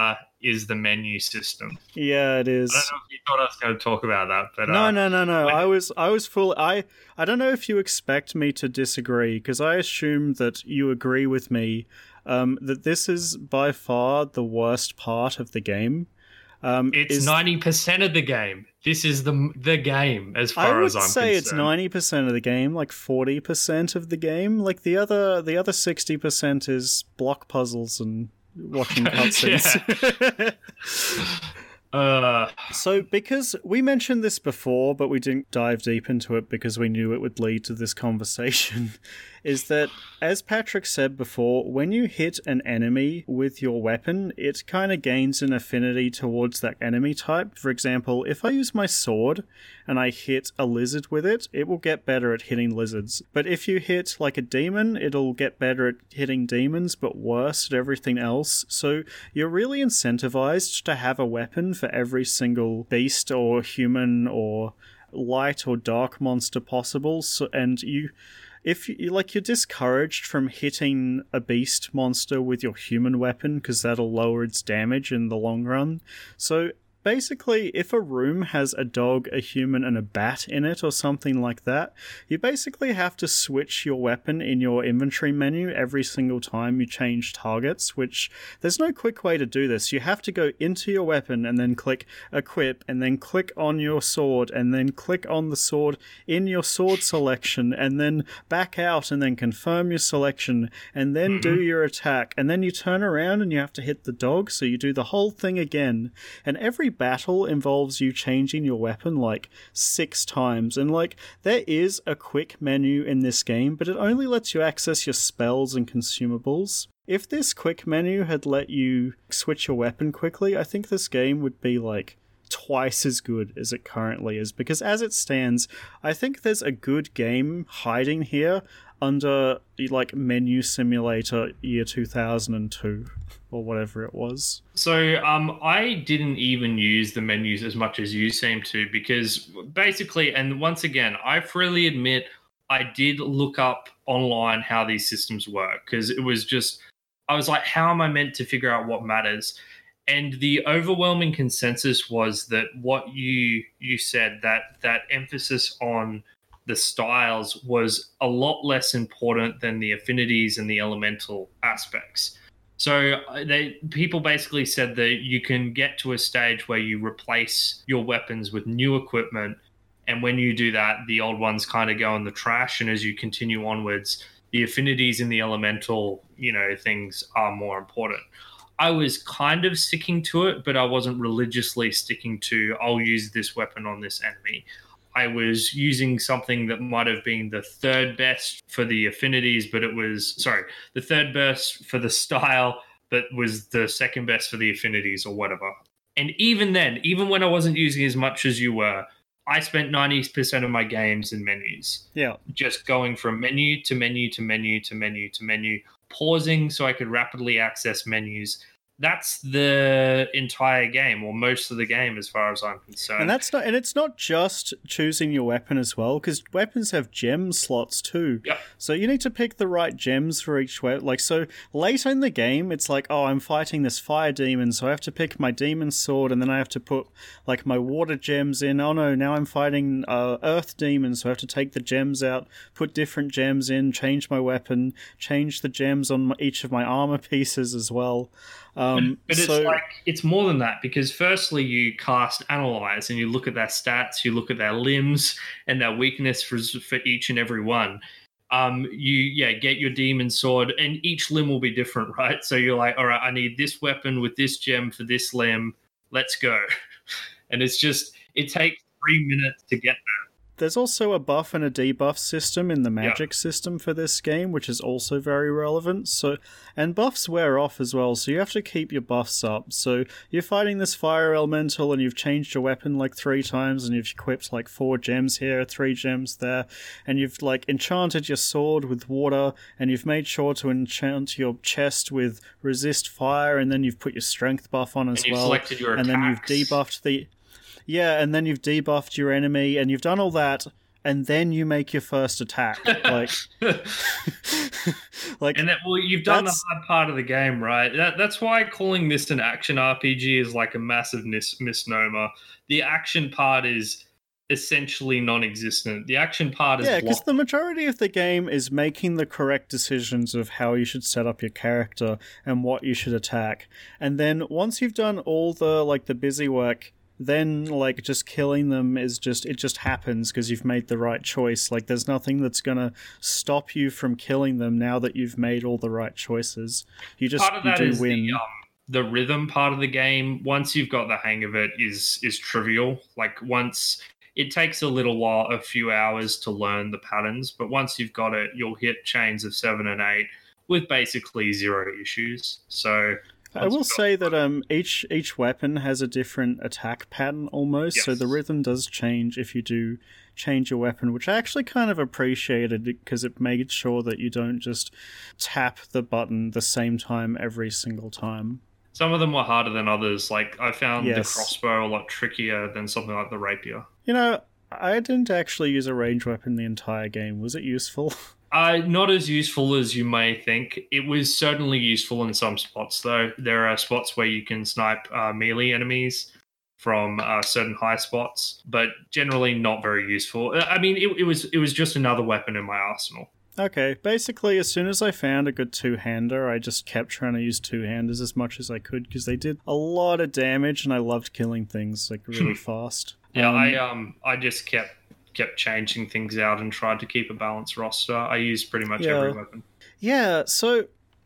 is the menu system. Yeah, it is. I don't know if you thought I was going to talk about that, but no, uh, no, no, no. I was, I was full. I, I don't know if you expect me to disagree because I assume that you agree with me um, that this is by far the worst part of the game. Um, it's is, ninety percent of the game. This is the the game as far as I'm concerned. I would say it's ninety percent of the game, like forty percent of the game. Like the other, the other sixty percent is block puzzles and watching cutscenes. uh, so because we mentioned this before, but we didn't dive deep into it because we knew it would lead to this conversation, is that, as Patrick said before, when you hit an enemy with your weapon, it kind of gains an affinity towards that enemy type. For example, if I use my sword and I hit a lizard with it, it will get better at hitting lizards. But if you hit like a demon, it'll get better at hitting demons, but worse at everything else. So you're really incentivized to have a weapon for every single beast or human or light or dark monster possible. So, and you... If you, like, you're discouraged from hitting a beast monster with your human weapon because that'll lower its damage in the long run. So basically, if a room has a dog, a human, and a bat in it or something like that, you basically have to switch your weapon in your inventory menu every single time you change targets, which there's no quick way to do this. You have to go into your weapon and then click equip and then click on your sword and then click on the sword in your sword selection and then back out and then confirm your selection and then do your attack, and then you turn around and you have to hit the dog, so you do the whole thing again. And every battle involves you changing your weapon like six times, and like there is a quick menu in this game, but it only lets you access your spells and consumables. If this quick menu had let you switch your weapon quickly, I think this game would be like twice as good as it currently is, because as it stands, I think there's a good game hiding here under like Menu Simulator year two thousand two or whatever it was. So um, I didn't even use the menus as much as you seem to, because basically, and once again, I freely admit I did look up online how these systems work, because it was just, I was like, how am I meant to figure out what matters? And the overwhelming consensus was that what you you said, that that emphasis on the styles was a lot less important than the affinities and the elemental aspects. So they people basically said that you can get to a stage where you replace your weapons with new equipment, and when you do that, the old ones kind of go in the trash, and as you continue onwards, the affinities and the elemental, you know, things are more important. I was kind of sticking to it, but I wasn't religiously sticking to, I'll use this weapon on this enemy. I was using something that might have been the third best for the affinities, but it was, sorry, the third best for the style, but was the second best for the affinities or whatever. And even then, even when I wasn't using as much as you were, I spent ninety percent of my games in menus. Yeah. Just going from menu to menu to menu to menu to menu, pausing so I could rapidly access menus. That's the entire game, or most of the game, as far as I'm concerned. And that's not, and it's not just choosing your weapon as well, because weapons have gem slots too. Yep. So you need to pick the right gems for each weapon. Like, so later in the game, it's like, oh, I'm fighting this fire demon, so I have to pick my demon sword, and then I have to put like my water gems in. Oh no, now I'm fighting uh, earth demon, so I have to take the gems out, put different gems in, change my weapon, change the gems on my, each of my armor pieces as well. Um, but it's so, like, it's more than that, because firstly you cast Analyze and you look at their stats, you look at their limbs and their weakness for, for each and every one. Um, you, yeah, get your demon sword, and each limb will be different, right? So you're like, all right, I need this weapon with this gem for this limb. Let's go. And it's just, it takes three minutes to get there. There's also a buff and a debuff system in the magic yep. system for this game, which is also very relevant. So, and buffs wear off as well, so you have to keep your buffs up. So you're fighting this fire elemental and you've changed your weapon like three times, and you've equipped like four gems here, three gems there, and you've like enchanted your sword with water, and you've made sure to enchant your chest with resist fire, and then you've put your strength buff on as and you've well. Selected your and attacks. then you've debuffed the... Yeah, and then you've debuffed your enemy, and you've done all that, and then you make your first attack. Like, like, and that well, you've done the that's- hard part of the game, right? That, that's why calling this an action R P G is like a massive mis- misnomer. The action part is essentially non-existent. The action part is yeah, because blocked. the majority of the game is making the correct decisions of how you should set up your character and what you should attack. And then once you've done all the like the busy work, then like just killing them is just it just happens because you've made the right choice. Like there's nothing that's gonna stop you from killing them now that you've made all the right choices. You just Part of you that do is win. the um, the rhythm part of the game. Once you've got the hang of it, is is trivial. Like once it takes a little while, a few hours to learn the patterns, but once you've got it, you'll hit chains of seven and eight with basically zero issues. So I will say that um each each weapon has a different attack pattern almost, so Yes. the rhythm does change if you do change your weapon, which I actually kind of appreciated because it made sure that you don't just tap the button the same time every single time. some of them were harder than others. Like I found the Yes. crossbow a lot trickier than something like the rapier. You know, I didn't actually use a range weapon the entire game. Was it useful? Uh, not as useful as you may think. It was certainly useful in some spots, though. There are spots where you can snipe uh, melee enemies from uh, certain high spots, but generally not very useful. I mean, it, it was it was just another weapon in my arsenal. Okay, basically, as soon as I found a good two-hander, I just kept trying to use two-handers as much as I could because they did a lot of damage, and I loved killing things like really fast. Yeah, Um, I um I just kept kept changing things out and tried to keep a balanced roster. I used pretty much Yeah. every weapon. Yeah, so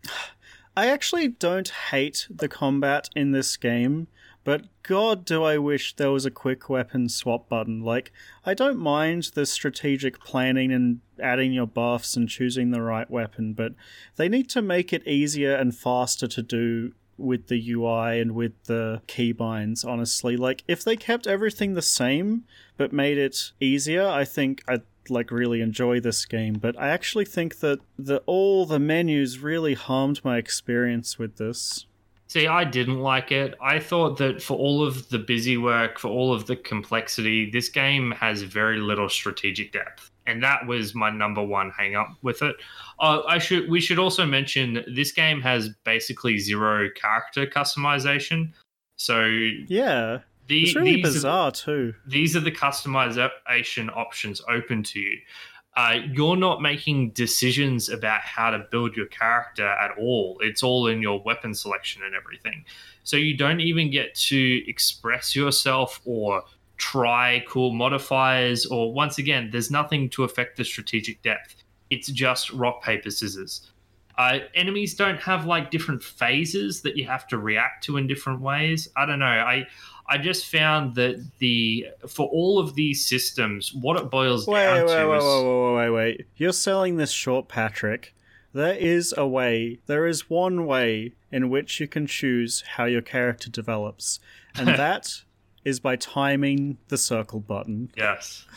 I actually don't hate the combat in this game, but god do I wish there was a quick weapon swap button. Like, I don't mind the strategic planning and adding your buffs and choosing the right weapon, but they need to make it easier and faster to do with the U I and with the keybinds, honestly. Like, if they kept everything the same, but made it easier, I think I'd like really enjoy this game. But I actually think that the all the menus really harmed my experience with this. See, I didn't like it. I thought that for all of the busy work, for all of the complexity, this game has very little strategic depth. And that was my number one hang up with it. Uh, I should we should also mention this game has basically zero character customization. So Yeah, the, it's really these are- bizarre too. these are the customization options open to you. Uh, you're not making decisions about how to build your character at all. It's all in your weapon selection and everything. So you don't even get to express yourself or try cool modifiers, or once again, there's nothing to affect the strategic depth. It's just rock, paper, scissors. Uh, enemies don't have like different phases that you have to react to in different ways. I don't know. I I just found that the for all of these systems, what it boils Wait, down wait, to wait, is wait, wait, wait, wait. You're selling this short, Patrick. There is a way, there is one way in which you can choose how your character develops, and that is by timing the circle button. yes.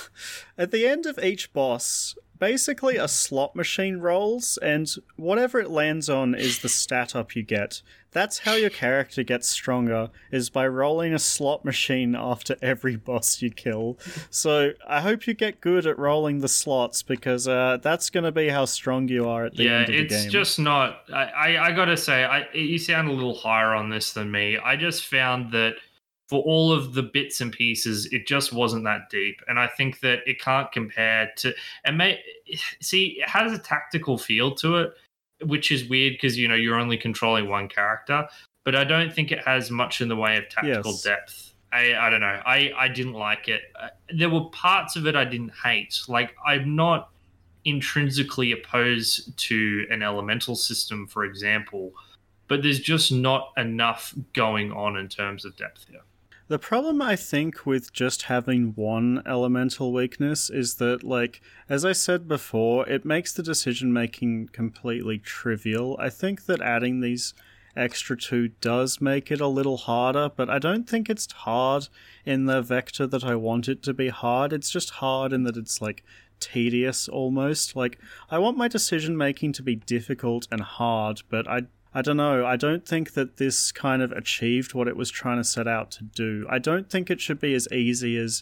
At the end of each boss, basically a slot machine rolls, and whatever it lands on is the stat up you get. That's how your character gets stronger, is by rolling a slot machine after every boss you kill. So I hope you get good at rolling the slots, because uh, that's going to be how strong you are at the Yeah, end of the it's game. just not. I, I, I gotta say, I you sound a little higher on this than me. I just found that for all of the bits and pieces, it just wasn't that deep, and I think that it can't compare to. And may see, it has a tactical feel to it, which is weird because you know you're only controlling one character. But I don't think it has much in the way of tactical Yes. depth. I, I don't know. I, I didn't like it. Uh, there were parts of it I didn't hate. Like I'm not intrinsically opposed to an elemental system, for example, but there's just not enough going on in terms of depth here. The problem, I think, with just having one elemental weakness is that, like, as I said before, it makes the decision-making completely trivial. I think that adding these extra two does make it a little harder, but I don't think it's hard in the vector that I want it to be hard. It's just hard in that it's, like, tedious almost. Like, I want my decision-making to be difficult and hard, but I I don't know, I don't think that this kind of achieved what it was trying to set out to do. I don't think it should be as easy as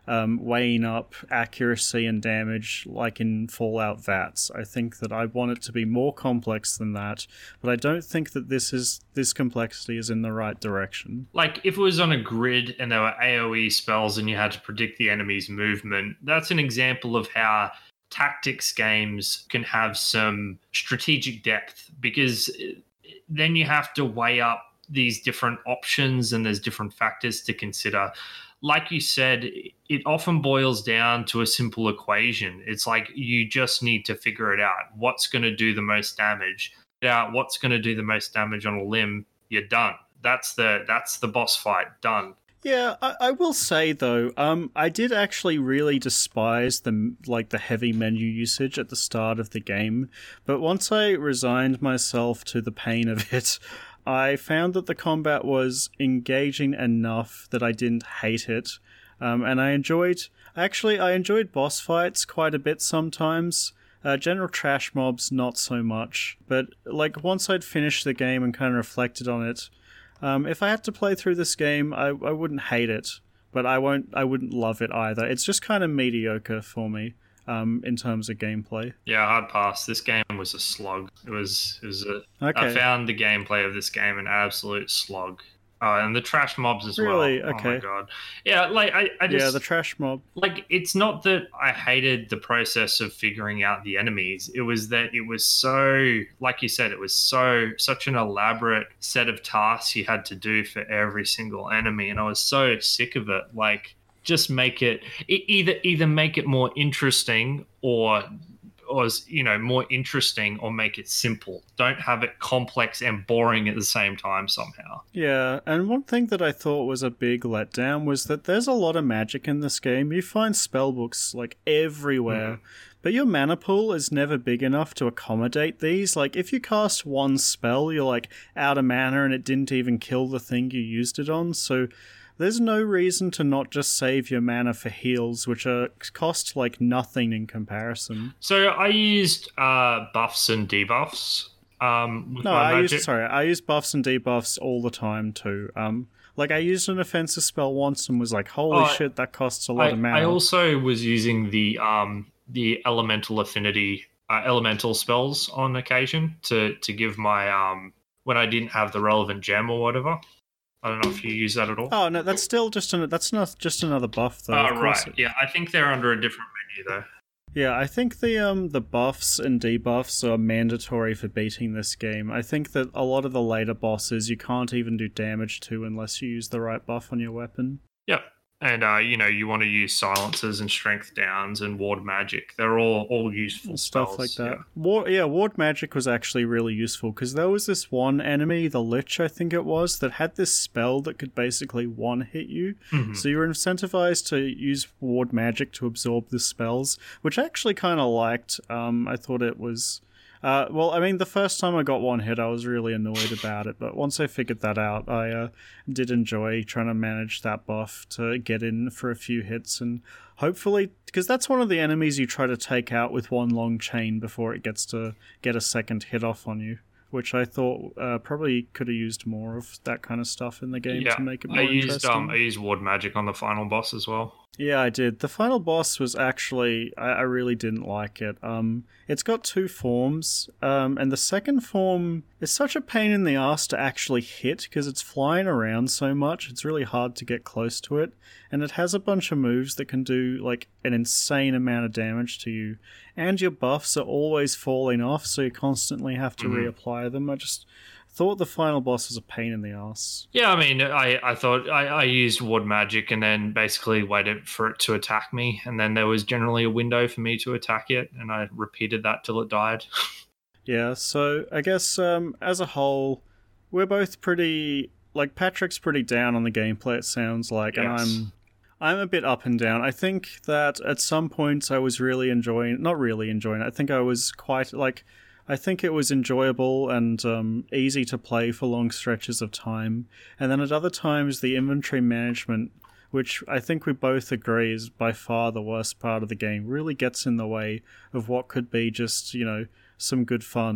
um, weighing up accuracy and damage like in Fallout V A Ts. I think that I want it to be more complex than that, but I don't think that this is this complexity is in the right direction. Like, if it was on a grid and there were AoE spells and you had to predict the enemy's movement, that's an example of how tactics games can have some strategic depth, because then you have to weigh up these different options and there's different factors to consider. Like you said, it often boils down to a simple equation. It's like you just need to figure it out. What's going to do the most damage? Out what's going to do the most damage on a limb, you're done. That's the that's the boss fight, done. Yeah, I, I will say though, um, I did actually really despise the like the heavy menu usage at the start of the game, but once I resigned myself to the pain of it, I found that the combat was engaging enough that I didn't hate it, um, and I enjoyed. Actually, I enjoyed boss fights quite a bit sometimes. Uh, general trash mobs, not so much. But like once I'd finished the game and kind of reflected on it, um, if I had to play through this game, I, I wouldn't hate it, but I won't. I wouldn't love it either. It's just kind of mediocre for me um, in terms of gameplay. Yeah, hard pass. This game was a slog. It was. It was a. Okay. I found the gameplay of this game an absolute slog. Oh, and the trash mobs as really? well. Okay. Oh my god. Yeah, like I, I just yeah, the trash mob. Like, it's not that I hated the process of figuring out the enemies. It was that it was so, like you said, it was so such an elaborate set of tasks you had to do for every single enemy, and I was so sick of it. Like, just make it e- either either make it more interesting or. Or, you know, more interesting, or make it simple. Don't have it complex and boring at the same time somehow. Yeah, and one thing that I thought was a big letdown was that there's a lot of magic in this game. You find spellbooks like everywhere, mm. but your mana pool is never big enough to accommodate these. Like, if you cast one spell, you're like out of mana and it didn't even kill the thing you used it on, so there's no reason to not just save your mana for heals, which are cost like nothing in comparison. So I used uh, buffs and debuffs. Um, with no, my I magic. used sorry, I use buffs and debuffs all the time too. Um, like I used an offensive spell once and was like, "Holy oh, shit, that costs a lot I, of mana." I also was using the um the elemental affinity uh, elemental spells on occasion to to give my um when I didn't have the relevant gem or whatever. I don't know if you use that at all. Oh no, that's still just an that's not just another buff though. Oh right, it, yeah. I think they're under a different menu though. Yeah, I think the um the buffs and debuffs are mandatory for beating this game. I think that a lot of the later bosses you can't even do damage to unless you use the right buff on your weapon. Yep. And, uh, you know, you want to use silences and strength downs and ward magic. They're all, all useful stuff spells. like that. Yeah, Ward, yeah, ward magic was actually really useful because there was this one enemy, the Lich, I think it was, that had this spell that could basically one-hit you. Mm-hmm. So you were incentivized to use ward magic to absorb the spells, which I actually kind of liked. Um, I thought it was... Uh, well, I mean, the first time I got one hit, I was really annoyed about it, but once I figured that out, I uh, did enjoy trying to manage that buff to get in for a few hits, and hopefully, because that's one of the enemies you try to take out with one long chain before it gets to get a second hit off on you, which I thought uh, probably could have used more of that kind of stuff in the game yeah, to make it more I used, interesting. Um, I used ward magic on the final boss as well. Yeah, I did. The final boss was actually... I, I really didn't like it. Um, it's got two forms, um, and the second form is such a pain in the ass to actually hit because it's flying around so much. It's really hard to get close to it, and it has a bunch of moves that can do like an insane amount of damage to you, and your buffs are always falling off, so you constantly have to mm-hmm. reapply them. I just... thought the final boss was a pain in the ass. Yeah, I mean, I, I thought I, I used ward magic and then basically waited for it to attack me, and then there was generally a window for me to attack it, and I repeated that till it died. Yeah, so I guess um, as a whole, we're both pretty... Like, Patrick's pretty down on the gameplay, it sounds like, yes. and I'm... I'm a bit up and down. I think that at some points I was really enjoying... Not really enjoying it. I think I was quite, like... I think it was enjoyable and um, easy to play for long stretches of time. And then at other times, the inventory management, which I think we both agree is by far the worst part of the game, really gets in the way of what could be just, you know, some good fun.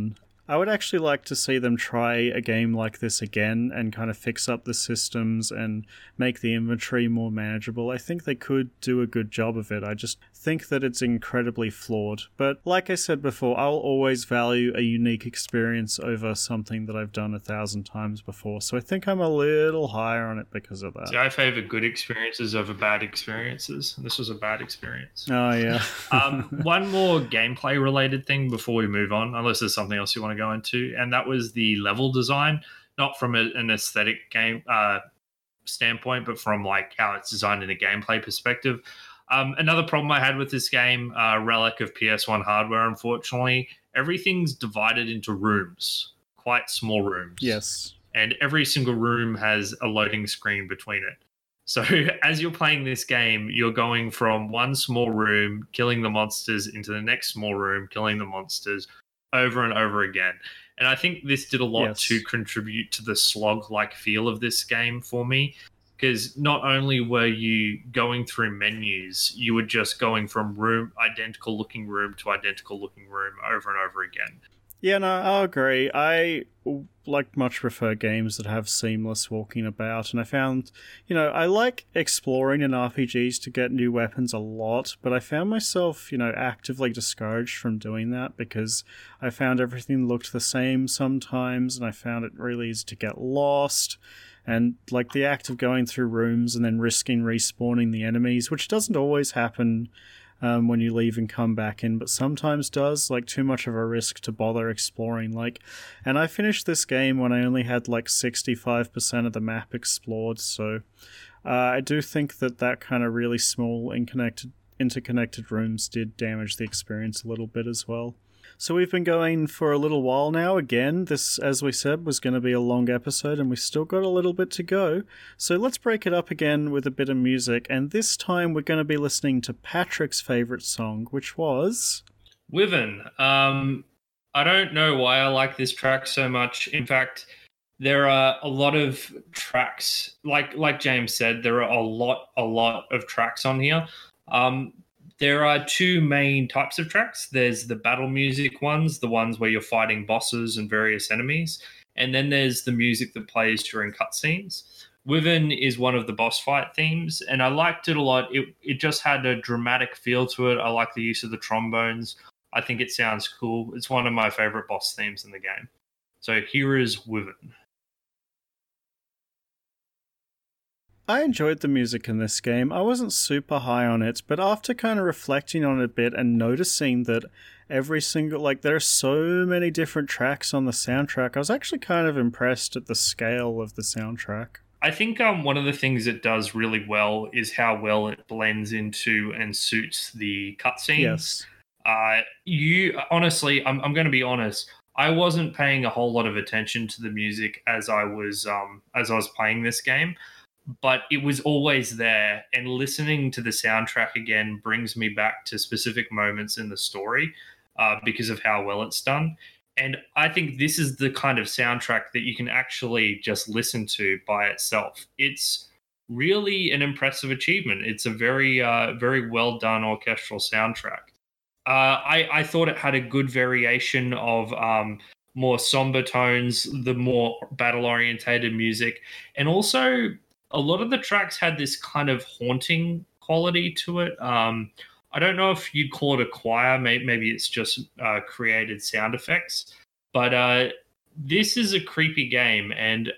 I would actually like to see them try a game like this again and kind of fix up the systems and make the inventory more manageable. I think they could do a good job of it. I just think that it's incredibly flawed. But like I said before, I'll always value a unique experience over something that I've done a thousand times before. So I think I'm a little higher on it because of that. See, I favor good experiences over bad experiences. This was a bad experience. Oh, yeah. um, one more gameplay related thing before we move on, unless there's something else you want to go into, and that was the level design, not from a, an aesthetic game uh, standpoint, but from like how it's designed in a gameplay perspective. Um, another problem I had with this game, uh, relic of P S one hardware, unfortunately, everything's divided into rooms, quite small rooms. Yes. And every single room has a loading screen between it. So as you're playing this game, you're going from one small room, killing the monsters, into the next small room, killing the monsters, over and over again. And I think this did a lot Yes. to contribute to the slog-like feel of this game for me, because not only were you going through menus, you were just going from room, identical looking room to identical looking room over and over again. Yeah, no, I agree. I like much prefer games that have seamless walking about, and I found, you know, I like exploring in R P Gs to get new weapons a lot, but I found myself, you know, actively discouraged from doing that because I found everything looked the same sometimes, and I found it really easy to get lost. And like the act of going through rooms and then risking respawning the enemies, which doesn't always happen Um, when you leave and come back in, but sometimes does, like too much of a risk to bother exploring. Like, and I finished this game when I only had like sixty-five percent of the map explored, so uh, I do think that that kind of really small interconnected, interconnected rooms did damage the experience a little bit as well. So we've been going for a little while now. Again, this, as we said, was going to be a long episode, and we've still got a little bit to go. So let's break it up again with a bit of music, and this time we're going to be listening to Patrick's favourite song, which was... Wyvern. Um, I don't know why I like this track so much. In fact, there are a lot of tracks, like like James said, there are a lot, a lot of tracks on here. Um, There are two main types of tracks. There's the battle music ones, the ones where you're fighting bosses and various enemies. And then there's the music that plays during cutscenes. Wyvern is one of the boss fight themes, and I liked it a lot. It it just had a dramatic feel to it. I like the use of the trombones. I think it sounds cool. It's one of my favorite boss themes in the game. So here is Wyvern. I enjoyed the music in this game. I wasn't super high on it, but after kind of reflecting on it a bit and noticing that every single, like, there are so many different tracks on the soundtrack, I was actually kind of impressed at the scale of the soundtrack. I think um, one of the things it does really well is how well it blends into and suits the cutscenes. Yes. Uh, you, honestly, I'm, I'm going to be honest, I wasn't paying a whole lot of attention to the music as I was um, as I was playing this game. But it was always there, and listening to the soundtrack again brings me back to specific moments in the story uh, because of how well it's done. And I think this is the kind of soundtrack that you can actually just listen to by itself. It's really an impressive achievement. It's a very, uh, very well done orchestral soundtrack. Uh, I, I thought it had a good variation of um, more somber tones, the more battle-orientated music, and also a lot of the tracks had this kind of haunting quality to it. Um, I don't know if you'd call it a choir. Maybe, maybe it's just uh, created sound effects. But uh, this is a creepy game, and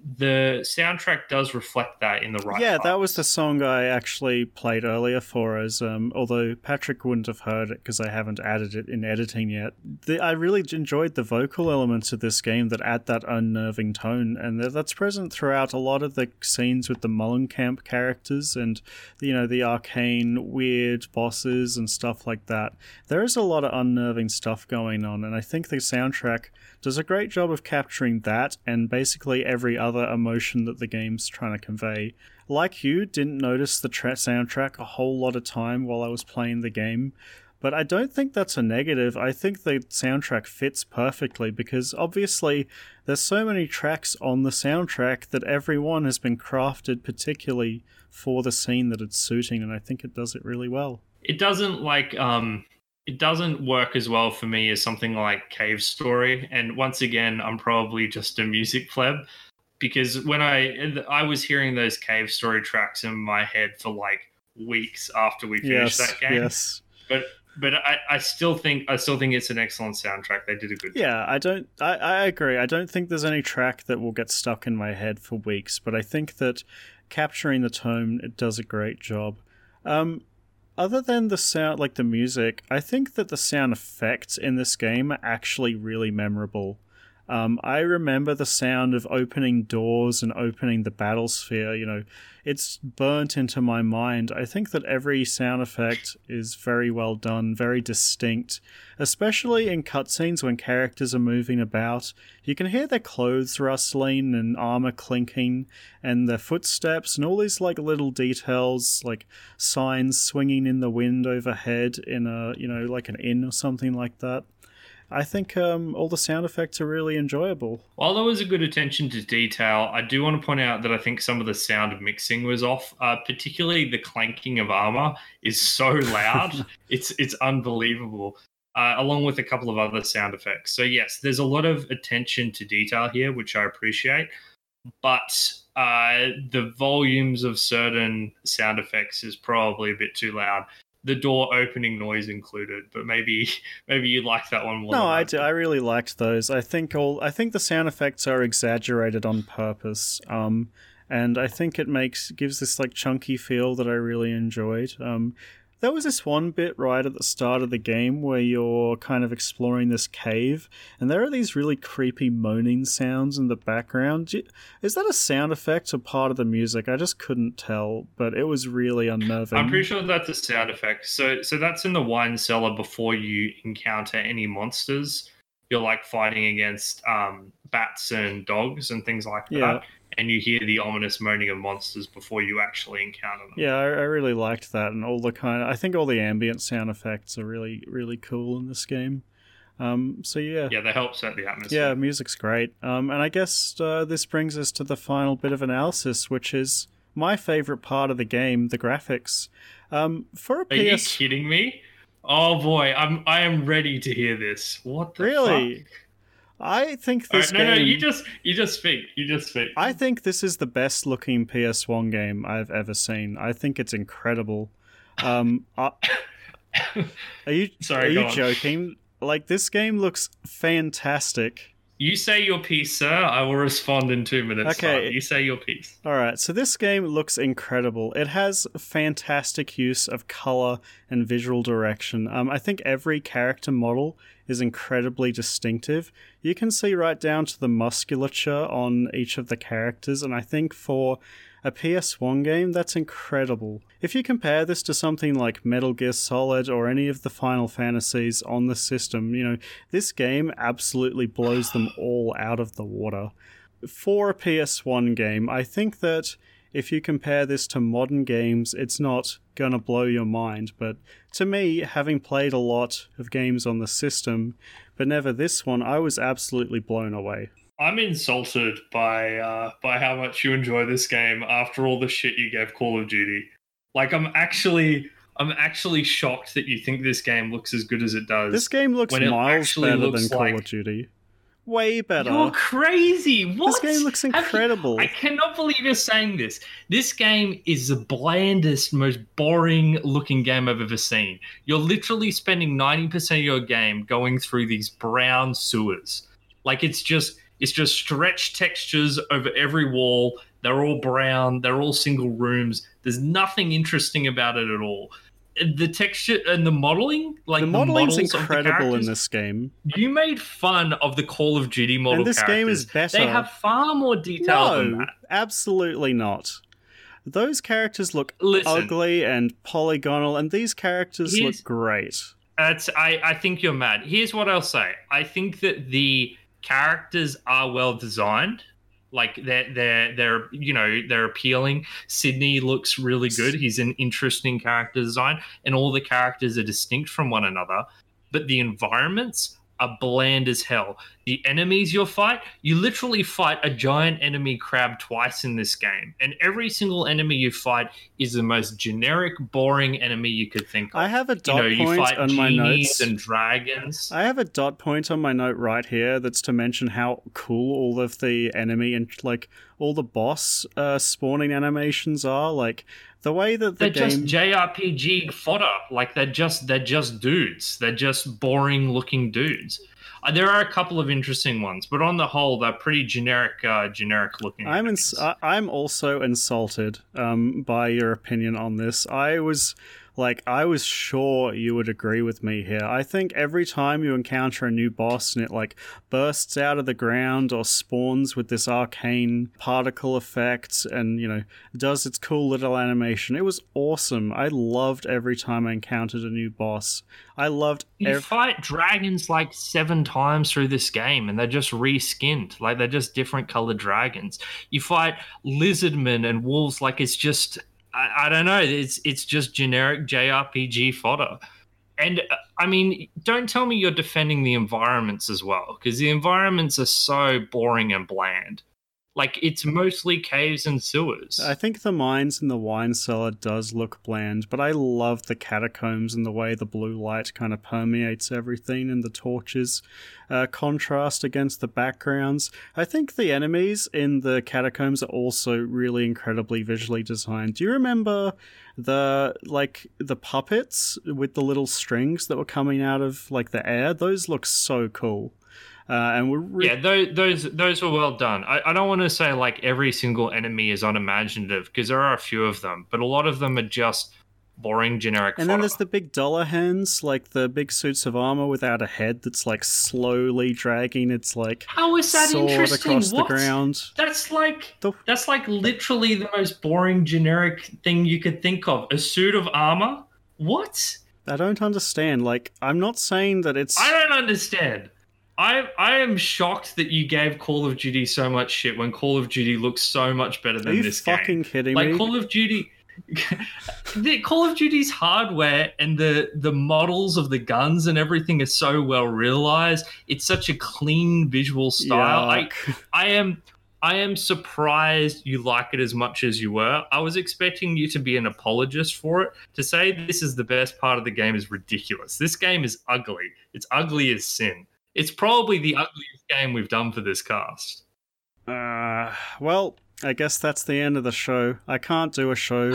the soundtrack does reflect that in the right Yeah, parts. that was the song I actually played earlier for us, um, although Patrick wouldn't have heard it because I haven't added it in editing yet. The, I really enjoyed the vocal elements of this game that add that unnerving tone, and that's present throughout a lot of the scenes with the Mullenkamp characters and, you know, the arcane weird bosses and stuff like that. There is a lot of unnerving stuff going on, and I think the soundtrack does a great job of capturing that and basically every other emotion that the game's trying to convey. Like you, didn't notice the tra- soundtrack a whole lot of time while I was playing the game, but I don't think that's a negative. I think the soundtrack fits perfectly because obviously there's so many tracks on the soundtrack that every one has been crafted particularly for the scene that it's suiting, and I think it does it really well. It doesn't like um it doesn't work as well for me as something like Cave Story. And once again, I'm probably just a music pleb because when I I was hearing those Cave Story tracks in my head for like weeks after we finished Yes, that game. yes. But but I, I still think I still think it's an excellent soundtrack. They did a good job. Yeah, I don't I, I agree. I don't think there's any track that will get stuck in my head for weeks, but I think that capturing the tone, it does a great job. Um Other than the sound, like the music, I think that the sound effects in this game are actually really memorable. Um, I remember the sound of opening doors and opening the battle sphere, you know, it's burnt into my mind. I think that every sound effect is very well done, very distinct, especially in cutscenes when characters are moving about. You can hear their clothes rustling and armor clinking and their footsteps and all these like little details, like signs swinging in the wind overhead in a, you know, like an inn or something like that. I think um, all the sound effects are really enjoyable. While there was a good attention to detail, I do want to point out that I think some of the sound mixing was off. Uh, particularly the clanking of armor is so loud; it's it's unbelievable. Uh, along with a couple of other sound effects. So yes, there's a lot of attention to detail here, which I appreciate. But uh, the volumes of certain sound effects is probably a bit too loud. The door opening noise included, but maybe maybe you like that one more. No, than I I do. I really liked those. I think all I think the sound effects are exaggerated on purpose. Um, and I think it makes gives this like chunky feel that I really enjoyed. Um, there was this one bit right at the start of the game where you're kind of exploring this cave, and there are these really creepy moaning sounds in the background. Is that a sound effect or part of the music? I just couldn't tell, but it was really unnerving. I'm pretty sure that's a sound effect. So, so that's in the wine cellar before you encounter any monsters. You're like fighting against um, bats and dogs and things like yeah. that. And you hear the ominous moaning of monsters before you actually encounter them. Yeah, I, I really liked that, and all the kind of, I think all the ambient sound effects are really, really cool in this game. Um, so yeah. Yeah, they help set the atmosphere. Yeah, music's great. Um, and I guess uh, this brings us to the final bit of analysis, which is my favorite part of the game, the graphics. Um, for a Are P S... you kidding me? Oh boy, I'm I am ready to hear this. What the really? fuck? I think this right, no, game... No, you just, you just speak. You just speak. I think this is the best looking P S one game I've ever seen. I think it's incredible. Um, I... Are you, Sorry, are you on. joking? Like, this game looks fantastic. You say your piece, sir. I will respond in two minutes. Okay. Time. You say your piece. Alright, so this game looks incredible. It has fantastic use of color and visual direction. Um, I think every character model is incredibly distinctive. You can see right down to the musculature on each of the characters, and I think for a P S one game, that's incredible. If you compare this to something like Metal Gear Solid or any of the Final Fantasies on the system, you know, this game absolutely blows them all out of the water. For a P S one game, I think that if you compare this to modern games, it's not gonna blow your mind, but to me, having played a lot of games on the system, but never this one, I was absolutely blown away. I'm insulted by uh, by how much you enjoy this game after all the shit you gave Call of Duty. Like, I'm actually, I'm actually shocked that you think this game looks as good as it does. This game looks miles better than Call like... of Duty. Way better. You're crazy. What? This game looks incredible. You... I cannot believe you're saying this. This game is the blandest, most boring looking game I've ever seen. You're literally spending ninety percent of your game going through these brown sewers. Like, it's just... It's just stretched textures over every wall. They're all brown. They're all single rooms. There's nothing interesting about it at all. The texture and the modeling, like the the modeling's models incredible in this game. You made fun of the Call of Duty model and this characters. game is better. They have far more detail no, than that. Absolutely not. Those characters look Listen, ugly and polygonal, and these characters look great. That's, I, I think you're mad. Here's what I'll say. I think that the characters are well designed, like they're they're they're you know they're appealing. Sydney looks really good. He's an interesting character design, and all the characters are distinct from one another. But the environments are bland as hell. the enemies you'll fight, you literally fight a giant enemy crab twice in this game. And every single enemy you fight is the most generic, boring enemy you could think of. I have a dot you know, you point fight on my notes. and dragons. I have a dot point on my note right here that's to mention how cool all of the enemy and like all the boss uh, spawning animations are. Like the way that the they're game... just J R P G fodder. Like they're just they're just dudes. They're just boring looking dudes. Uh, there are a couple of interesting ones, but on the whole, they're pretty generic, uh, generic looking. I'm ins- I'm also insulted um, by your opinion on this. I was like, I was sure you would agree with me here. I think every time you encounter a new boss and it like bursts out of the ground or spawns with this arcane particle effect and, you know, does its cool little animation, it was awesome. I loved every time I encountered a new boss. I loved you every- fight dragons like seven times through this game and they're just reskinned. Like they're just different colored dragons. You fight lizardmen and wolves like it's just... I, I don't know. It's it's just generic J R P G fodder. And, uh, I mean, don't tell me you're defending the environments as well, because the environments are so boring and bland. Like, it's mostly caves and sewers. I think the mines in the wine cellar does look bland, but I love the catacombs and the way the blue light kind of permeates everything and the torches uh, contrast against the backgrounds. I think the enemies in the catacombs are also really incredibly visually designed. Do you remember the, like, the puppets with the little strings that were coming out of, like, the air? Those look so cool. Uh, and we're re- yeah, those those those were well done. I, I don't want to say like every single enemy is unimaginative because there are a few of them, but a lot of them are just boring generic. And fodder. then there's the big dollar hands, like the big suits of armor without a head that's like slowly dragging its like how is that sword interesting? across What? the ground. That's like The- that's like literally the most boring generic thing you could think of. A suit of armor? What? I don't understand. Like, I'm not saying that it's. I don't understand. I I am shocked that you gave Call of Duty so much shit when Call of Duty looks so much better than Are you this fucking game. kidding like, me? Call of Duty, the Call of Duty's hardware and the the models of the guns and everything are so well realized. It's such a clean visual style. I Yuck. I am. I am surprised you like it as much as you were. I was expecting you to be an apologist for it. To say this is the best part of the game is ridiculous. This game is ugly. It's ugly as sin. It's probably the ugliest game we've done for this cast. Uh, well, I guess that's the end of the show. I can't do a show.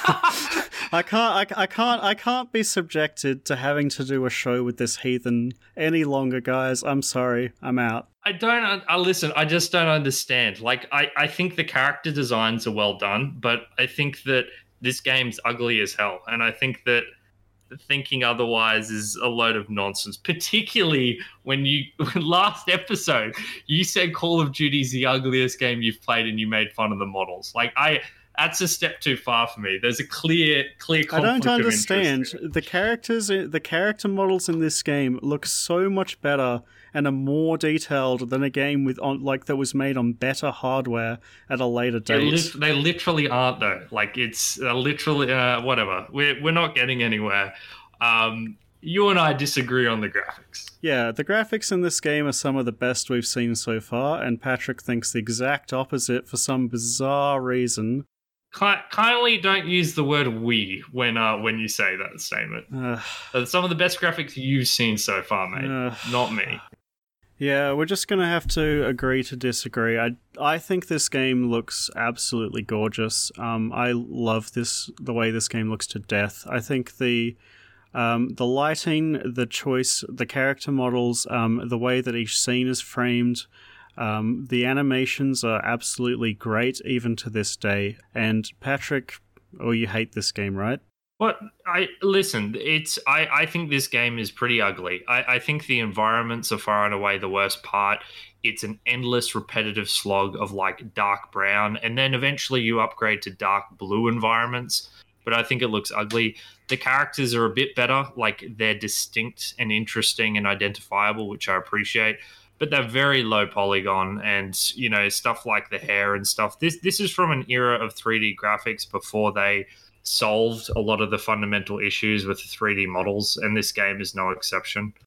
I can't. I, I can't. I can't be subjected to having to do a show with this heathen any longer, guys. I'm sorry. I'm out. I don't. I listen. I just don't understand. Like, I, I think the character designs are well done, but I think that this game's ugly as hell, and I think that thinking otherwise is a load of nonsense. Particularly when you last episode you said Call of Duty's the ugliest game you've played, and you made fun of the models. Like, I. That's a step too far for me. There's a clear, clear conflict I don't of understand. interest here. The characters, the character models in this game look so much better and are more detailed than a game with on like that was made on better hardware at a later They, date. lit- they literally aren't though. Like, it's uh, literally uh, whatever. We're we're not getting anywhere. Um, you and I disagree on the graphics. Yeah, the graphics in this game are some of the best we've seen so far, and Patrick thinks the exact opposite for some bizarre reason. Ki- kindly don't use the word "we" when uh, when you say that statement. Uh, Uh, some of the best graphics you've seen so far, mate. uh, Not me. Yeah, we're just gonna have to agree to disagree. I I think this game looks absolutely gorgeous. Um, I love this the way this game looks to death. I think the um, the lighting, the choice, the character models, um, the way that each scene is framed, um, the animations are absolutely great even to this day. And Patrick, oh, you hate this game, right? But I listen. It's I, I think this game is pretty ugly. I, I think the environments are far and away the worst part. It's an endless, repetitive slog of like dark brown, and then eventually you upgrade to dark blue environments. But I think it looks ugly. The characters are a bit better, like they're distinct and interesting and identifiable, which I appreciate. But they're very low polygon, and you know stuff like the hair and stuff. This this is from an era of three D graphics before they solved a lot of the fundamental issues with the three D models, and this game is no exception.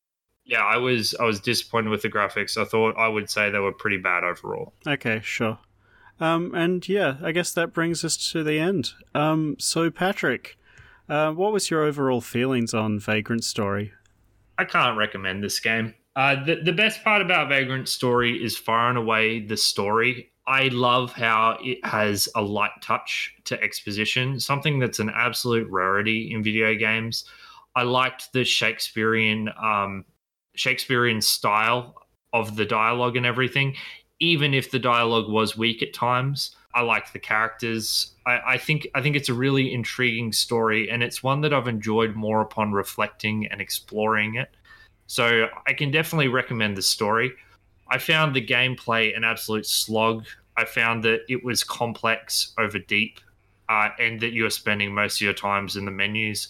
Yeah, I was I was disappointed with the graphics. I thought I would say they were pretty bad overall. Okay, sure. Um, and yeah, I guess that brings us to the end. Um, so Patrick, uh, what was your overall feelings on Vagrant Story? I can't recommend this game. Uh, the the best part about Vagrant Story is far and away the story. I love how it has a light touch to exposition, something that's an absolute rarity in video games. I liked the Shakespearean um, Shakespearean style of the dialogue and everything, even if the dialogue was weak at times. I liked the characters. I, I think I think it's a really intriguing story, and it's one that I've enjoyed more upon reflecting and exploring it. So I can definitely recommend the story. I found the gameplay an absolute slog. I found that it was complex over deep, uh, and that you were spending most of your times in the menus.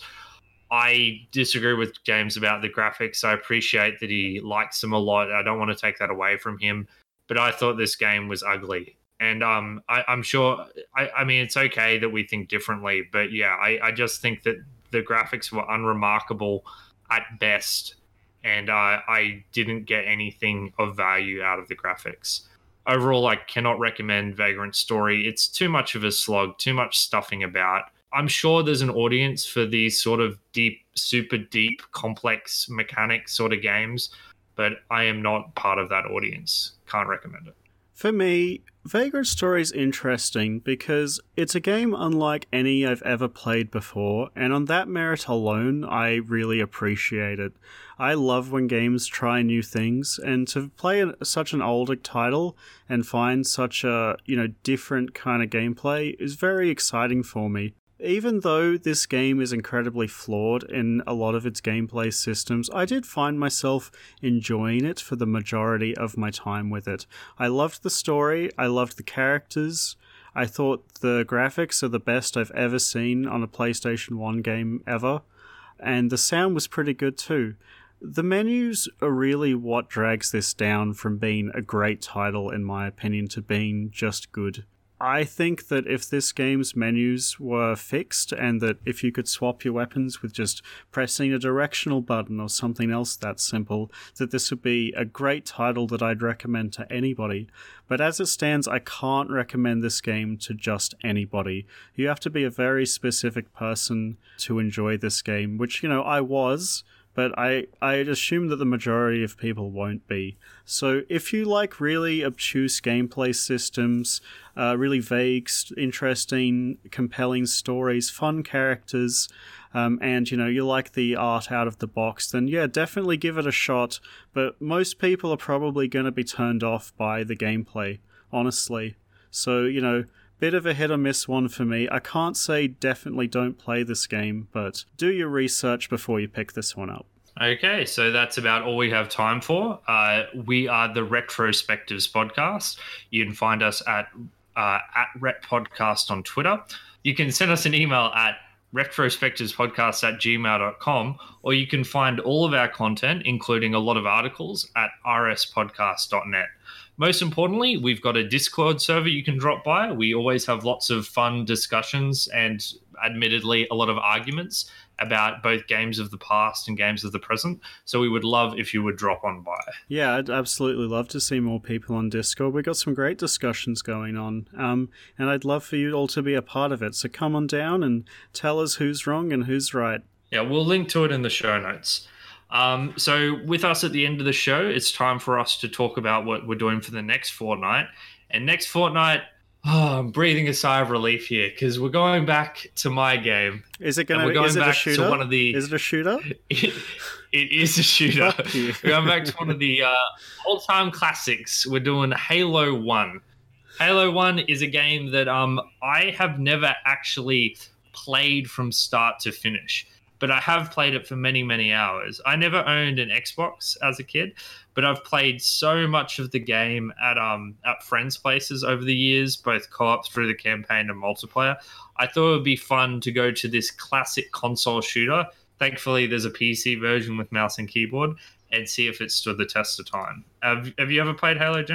I disagree with James about the graphics. I appreciate that he likes them a lot. I don't want to take that away from him, but I thought this game was ugly. And um, I, I'm sure. I, I mean, it's okay that we think differently, but yeah, I, I just think that the graphics were unremarkable at best, and uh, I didn't get anything of value out of the graphics. Overall, I cannot recommend Vagrant Story. It's too much of a slog, too much stuffing about. I'm sure there's an audience for these sort of deep, super deep, complex mechanics sort of games, but I am not part of that audience. Can't recommend it. For me, Vagrant Story is interesting because it's a game unlike any I've ever played before, and on that merit alone, I really appreciate it. I love when games try new things, and to play a, such an older title and find such a, you know, different kind of gameplay is very exciting for me. Even though this game is incredibly flawed in a lot of its gameplay systems, I did find myself enjoying it for the majority of my time with it. I loved the story, I loved the characters, I thought the graphics are the best I've ever seen on a PlayStation one game ever, and the sound was pretty good too. The menus are really what drags this down from being a great title, in my opinion, to being just good. I think that if this game's menus were fixed and that if you could swap your weapons with just pressing a directional button or something else that simple, that this would be a great title that I'd recommend to anybody. But as it stands, I can't recommend this game to just anybody. You have to be a very specific person to enjoy this game, which, you know, I was, but I, I'd assume that the majority of people won't be. So if you like really obtuse gameplay systems, uh, really vague, interesting, compelling stories, fun characters, um, and, you know, you like the art out of the box, then yeah, definitely give it a shot. But most people are probably going to be turned off by the gameplay, honestly. So, you know, bit of a hit or miss one for me. I can't say definitely don't play this game, but do your research before you pick this one up. Okay, so that's about all we have time for. Uh, we are the Retrospectives podcast. You can find us at uh, at Ret Podcast on Twitter. You can send us an email at retrospectivespodcast at gmail dot com, or you can find all of our content, including a lot of articles, at r s podcast dot net. Most importantly, we've got a Discord server you can drop by. We always have lots of fun discussions and, admittedly, a lot of arguments about both games of the past and games of the present. So we would love if you would drop on by. Yeah, I'd absolutely love to see more people on Discord. We've got some great discussions going on, um, and I'd love for you all to be a part of it. So come on down and tell us who's wrong and who's right. Yeah, we'll link to it in the show notes. Um, so with us at the end of the show, it's time for us to talk about what we're doing for the next fortnight. And next fortnight, oh, I'm breathing a sigh of relief here because we're going back to my game. Is it going to? We're going is it back a shooter? to one of the. Is it a shooter? It, it is a shooter. We're going back to one of the uh, all-time classics. We're doing Halo One. Halo One is a game that um I have never actually played from start to finish, but I have played it for many, many hours. I never owned an Xbox as a kid, but I've played so much of the game at um at friends' places over the years, both co-op through the campaign and multiplayer. I thought it would be fun to go to this classic console shooter. Thankfully, there's a P C version with mouse and keyboard, and see if it stood the test of time. Have, have you ever played Halo, James?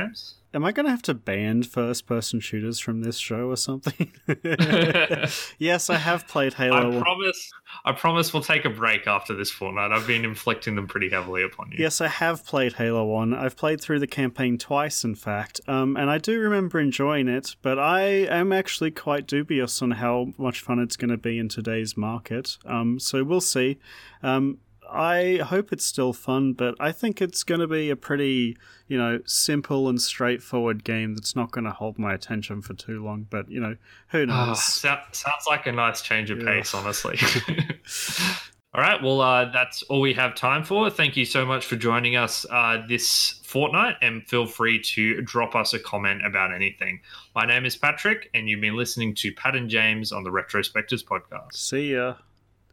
Am I going to have to ban first-person shooters from this show or something? Yes, I have played Halo. I promise. I promise we'll take a break after this fortnight. I've been inflicting them pretty heavily upon you. Yes, I have played Halo one. I've played through the campaign twice, in fact, um, and I do remember enjoying it, but I am actually quite dubious on how much fun it's going to be in today's market. Um, so we'll see. Um, I hope it's still fun, but I think it's going to be a pretty, you know, simple and straightforward game that's not going to hold my attention for too long. But, you know, who knows? Oh, so- sounds like a nice change of Yeah. pace, honestly. All right, well, uh, that's all we have time for. Thank you so much for joining us uh, this fortnight, and feel free to drop us a comment about anything. My name is Patrick, and you've been listening to Pat and James on the Retrospectors podcast. See ya.